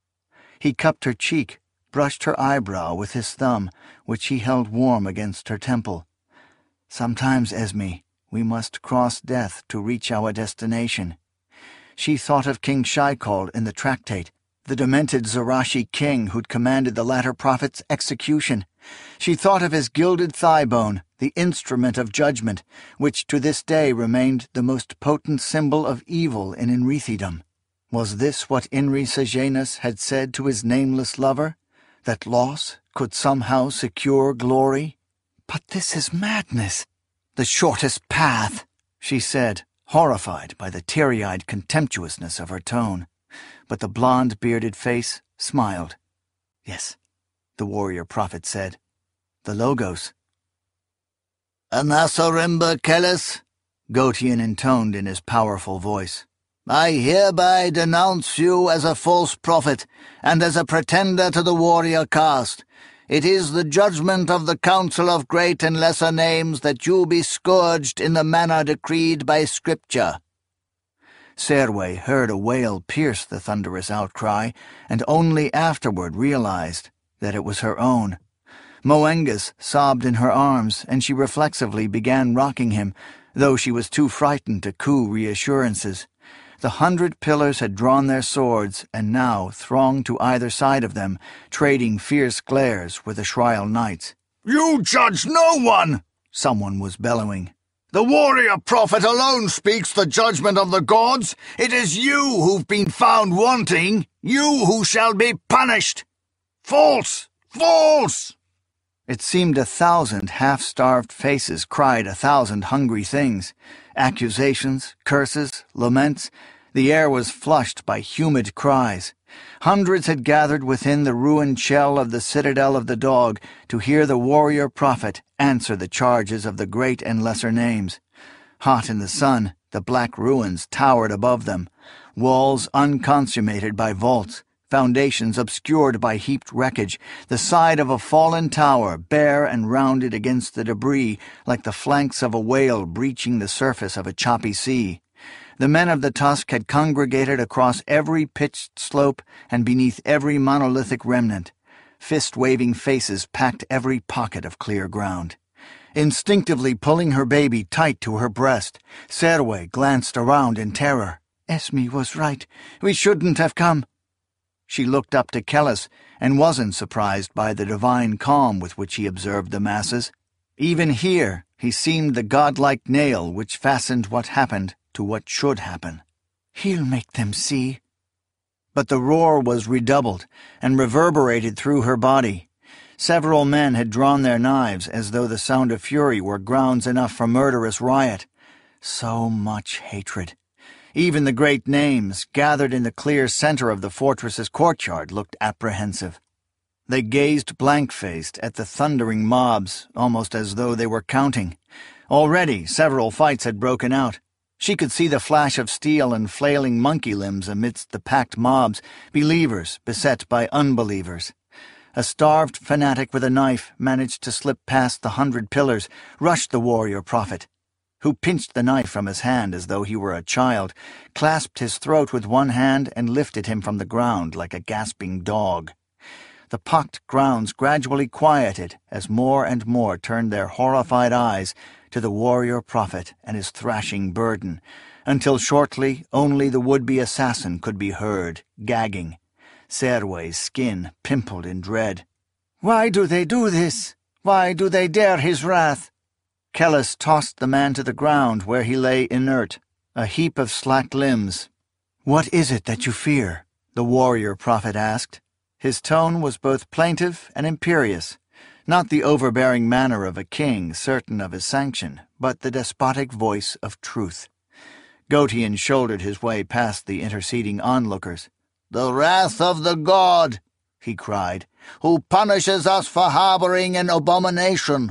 Speaker 1: He cupped her cheek, brushed her eyebrow with his thumb, which he held warm against her temple. Sometimes, Esme, we must cross death to reach our destination. She thought of King Shaikol in the tractate, the demented Zarashi king who'd commanded the latter prophet's execution. She thought of his gilded thigh-bone, the instrument of judgment, which to this day remained the most potent symbol of evil in Enrithidom. Was this what Inri Sejanus had said to his nameless lover? That loss could somehow secure glory? But this is madness. The shortest path, she said, horrified by the teary-eyed contemptuousness of her tone. But the blonde-bearded face smiled. Yes, the warrior prophet said. The Logos. Anasarimba Kellis, Gotian intoned in his powerful voice. I hereby denounce you as a false prophet, and as a pretender to the warrior caste. It is the judgment of the Council of Great and Lesser Names that you be scourged in the manner decreed by Scripture. Serway heard a wail pierce the thunderous outcry, and only afterward realized that it was her own. Moangus sobbed in her arms, and she reflexively began rocking him, though she was too frightened to coo reassurances. The hundred pillars had drawn their swords, and now thronged to either side of them, trading fierce glares with the Shrial knights. "You judge no one!" someone was bellowing. "The warrior prophet alone speaks the judgment of the gods. It is you who've been found wanting, you who shall be punished. False! False!" It seemed a thousand half-starved faces cried a thousand hungry things. Accusations, curses, laments. The air was flushed by humid cries. Hundreds had gathered within the ruined shell of the citadel of the dog to hear the warrior prophet answer the charges of the great and lesser names. Hot in the sun, the black ruins towered above them, walls unconsummated by vaults, foundations obscured by heaped wreckage, the side of a fallen tower bare and rounded against the debris like the flanks of a whale breaching the surface of a choppy sea. The men of the Tusk had congregated across every pitched slope and beneath every monolithic remnant. Fist-waving faces packed every pocket of clear ground. Instinctively pulling her baby tight to her breast, Serwe glanced around in terror. Esme was right. We shouldn't have come. She looked up to Kellis and wasn't surprised by the divine calm with which he observed the masses. Even here, he seemed the godlike nail which fastened what happened to what should happen. He'll make them see. But the roar was redoubled and reverberated through her body. Several men had drawn their knives as though the sound of fury were grounds enough for murderous riot. So much hatred. Even the great names, gathered in the clear center of the fortress's courtyard, looked apprehensive. They gazed blank-faced at the thundering mobs, almost as though they were counting. Already several fights had broken out. She could see the flash of steel and flailing monkey limbs amidst the packed mobs, believers beset by unbelievers. A starved fanatic with a knife managed to slip past the hundred pillars, rushed the warrior prophet, who pinched the knife from his hand as though he were a child, clasped his throat with one hand and lifted him from the ground like a gasping dog. The pocked grounds gradually quieted as more and more turned their horrified eyes to the warrior prophet and his thrashing burden, until shortly only the would-be assassin could be heard, gagging, Serwe's skin pimpled in dread. "Why do they do this? Why do they dare his wrath?" Kellis tossed the man to the ground where he lay inert, a heap of slack limbs. "What is it that you fear?" the warrior prophet asked. His tone was both plaintive and imperious, not the overbearing manner of a king certain of his sanction, but the despotic voice of truth. Gotian shouldered his way past the interceding onlookers. "The wrath of the god," he cried, "who punishes us for harboring an abomination."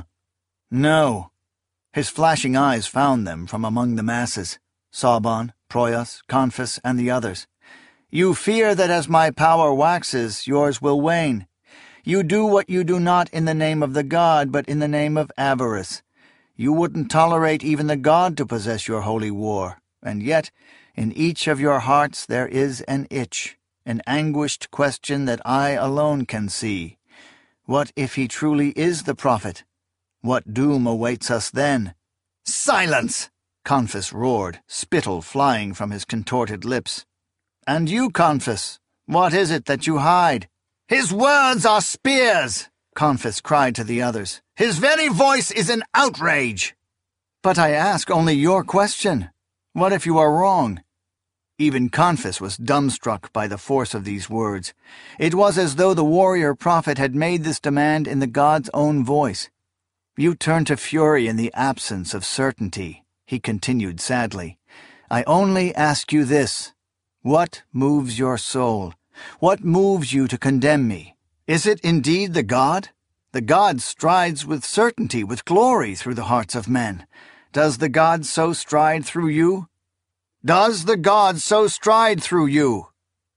Speaker 1: "No." His flashing eyes found them from among the masses, Sabon, Proyas, Conphus, and the others. "You fear that as my power waxes, yours will wane. You do what you do not in the name of the god, but in the name of avarice. You wouldn't tolerate even the god to possess your holy war, and yet in each of your hearts there is an itch, an anguished question that I alone can see. What if he truly is the prophet? What doom awaits us then?" "Silence!" Conphus roared, spittle flying from his contorted lips. "And you, Conphus, what is it that you hide?" "His words are spears!" Conphus cried to the others. "His very voice is an outrage!" "But I ask only your question. What if you are wrong?" Even Conphus was dumbstruck by the force of these words. It was as though the warrior prophet had made this demand in the god's own voice. "You turn to fury in the absence of certainty," he continued sadly. "I only ask you this. What moves your soul? What moves you to condemn me? Is it indeed the god? The god strides with certainty, with glory through the hearts of men. Does the god so stride through you? Does the god so stride through you?"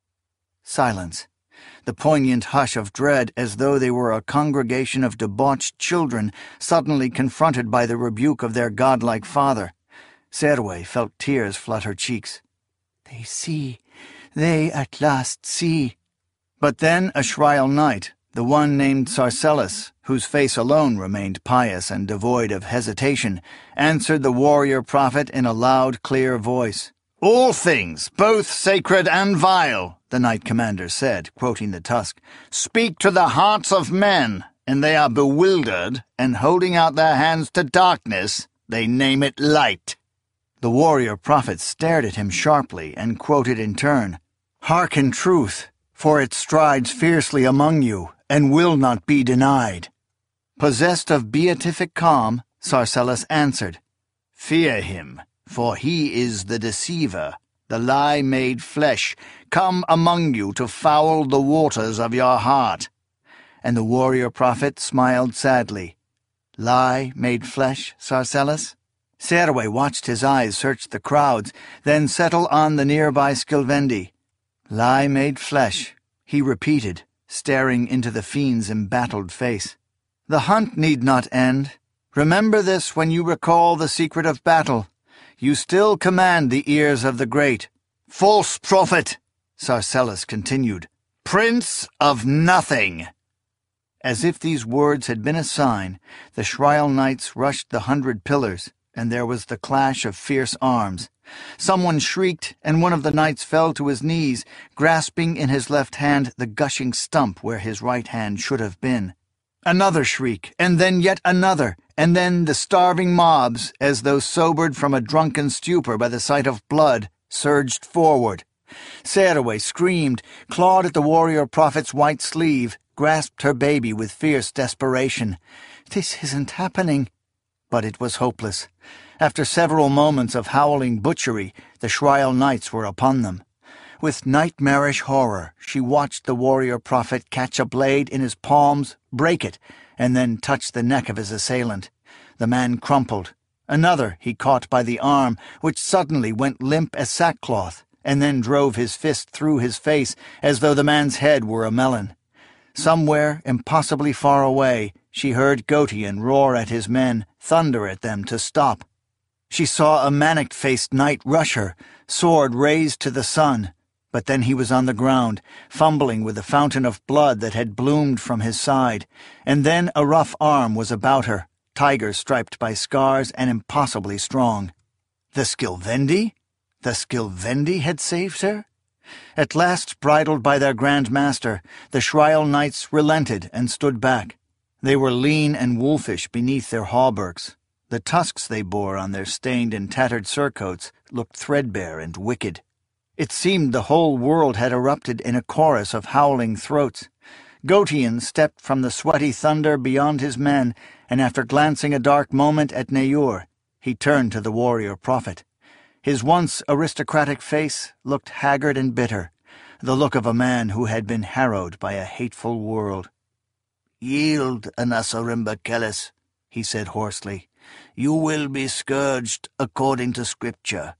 Speaker 1: Silence. The poignant hush of dread, as though they were a congregation of debauched children suddenly confronted by the rebuke of their godlike father. Serwe felt tears flood her cheeks. "They see. They at last see." But then a Shriel knight, the one named Sarcellus, whose face alone remained pious and devoid of hesitation, answered the warrior prophet in a loud, clear voice. "All things, both sacred and vile," the knight commander said, quoting the Tusk, "speak to the hearts of men, and they are bewildered, and holding out their hands to darkness, they name it light." The warrior prophet stared at him sharply and quoted in turn, "Hearken truth, for it strides fiercely among you, and will not be denied." Possessed of beatific calm, Sarcellus answered, "Fear him, for he is the deceiver, the lie made flesh, come among you to foul the waters of your heart." And the warrior prophet smiled sadly. "Lie made flesh, Sarcellus?" Serwe watched his eyes search the crowds, then settle on the nearby Skilvendi. "Lie made flesh," he repeated, staring into the fiend's embattled face. "The hunt need not end. Remember this when you recall the secret of battle. You still command the ears of the great." "False prophet," Sarcellus continued. "Prince of nothing." As if these words had been a sign, the Shriel knights rushed the hundred pillars, and there was the clash of fierce arms. Someone shrieked, and one of the knights fell to his knees, grasping in his left hand the gushing stump where his right hand should have been. Another shriek, and then yet another, and then the starving mobs, as though sobered from a drunken stupor by the sight of blood, surged forward. Serway screamed, clawed at the warrior prophet's white sleeve, grasped her baby with fierce desperation. This isn't happening. But it was hopeless. After several moments of howling butchery, the Shriel knights were upon them. With nightmarish horror, she watched the warrior prophet catch a blade in his palms, break it, and then touch the neck of his assailant. The man crumpled. Another he caught by the arm, which suddenly went limp as sackcloth, and then drove his fist through his face as though the man's head were a melon. Somewhere, impossibly far away, she heard Gautian roar at his men, thunder at them to stop. She saw a manic-faced knight rush her, sword raised to the sun, but then he was on the ground, fumbling with the fountain of blood that had bloomed from his side, and then a rough arm was about her, tiger-striped by scars and impossibly strong. The Skilvendi? The Skilvendi had saved her? At last, bridled by their Grand Master, the Shriel knights relented and stood back. They were lean and wolfish beneath their hauberks. The tusks they bore on their stained and tattered surcoats looked threadbare and wicked. It seemed the whole world had erupted in a chorus of howling throats. Gautian stepped from the sweaty thunder beyond his men, and after glancing a dark moment at Neur, he turned to the warrior prophet. His once aristocratic face looked haggard and bitter, the look of a man who had been harrowed by a hateful world. "Yield, Anasarimbakelis," he said hoarsely. "You will be scourged according to Scripture."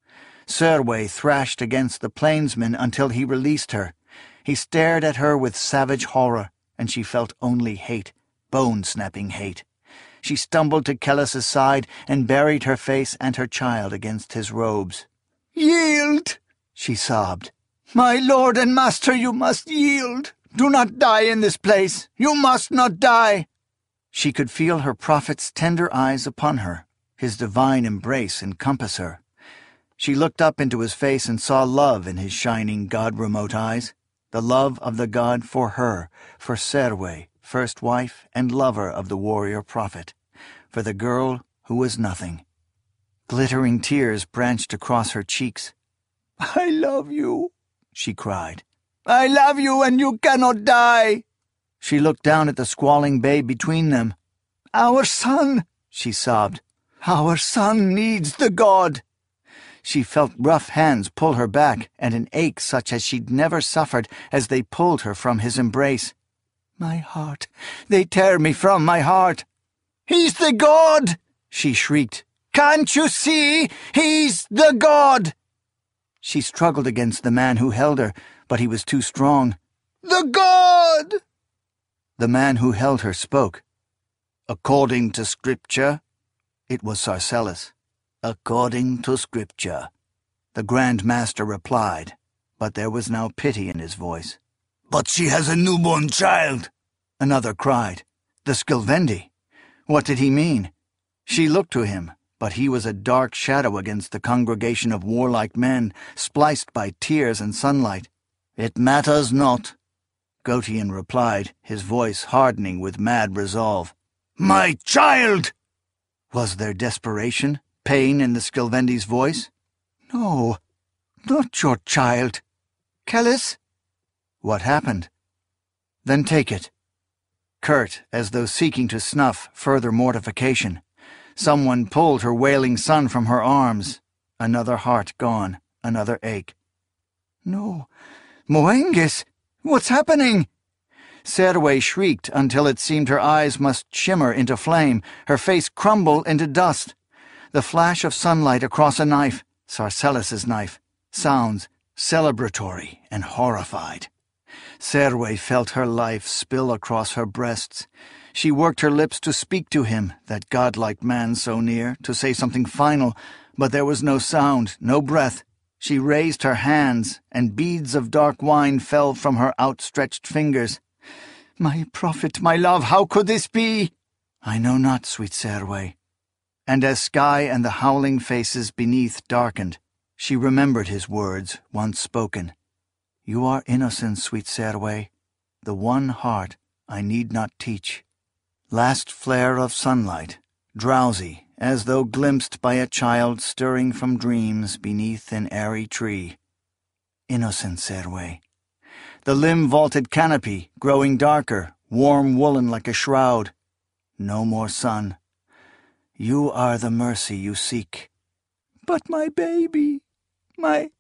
Speaker 1: Serway thrashed against the plainsman until he released her. He stared at her with savage horror, and she felt only hate, bone-snapping hate. She stumbled to Kellis's side and buried her face and her child against his robes. "Yield!" she sobbed. "My lord and master, you must yield. Do not die in this place. You must not die." She could feel her prophet's tender eyes upon her, his divine embrace encompass her. She looked up into his face and saw love in his shining God-remote eyes, the love of the god for her, for Serway, first wife and lover of the warrior prophet, for the girl who was nothing. Glittering tears branched across her cheeks. "I love you," she cried. "I love you, and you cannot die." She looked down at the squalling babe between them. "Our son," she sobbed. "Our son needs the god." She felt rough hands pull her back, and an ache such as she'd never suffered as they pulled her from his embrace. "My heart! They tear me from my heart!" "He's the god!" she shrieked. "Can't you see? He's the god!" She struggled against the man who held her, but he was too strong. "The god!" The man who held her spoke. "According to Scripture," it was Sarcellus. "According to Scripture," the Grand Master replied, but there was now pity in his voice. "But she has a newborn child," another cried. The Skilvendi. What did he mean? She looked to him, but he was a dark shadow against the congregation of warlike men, spliced by tears and sunlight. "It matters not," Gautian replied, his voice hardening with mad resolve. "My child!" Was there desperation, pain in the Skilvendi's voice? "No, not your child. Kellis?" "What happened?" "Then take it." Curt, as though seeking to snuff further mortification. Someone pulled her wailing son from her arms. Another heart gone, another ache. "No, Moengis! What's happening?" Serway shrieked until it seemed her eyes must shimmer into flame, her face crumble into dust. The flash of sunlight across a knife, Sarcellus's knife, sounds celebratory and horrified. Serwe felt her life spill across her breasts. She worked her lips to speak to him, that godlike man so near, to say something final, but there was no sound, no breath. She raised her hands, and beads of dark wine fell from her outstretched fingers. "My prophet, my love, how could this be?" "I know not, sweet Serwe." And as sky and the howling faces beneath darkened, she remembered his words, once spoken. "You are innocent, sweet Serwe, the one heart I need not teach." Last flare of sunlight, drowsy, as though glimpsed by a child stirring from dreams beneath an airy tree. Innocent Serwe. The limb-vaulted canopy, growing darker, warm woolen like a shroud. No more sun. You are the mercy you seek. "But my baby, my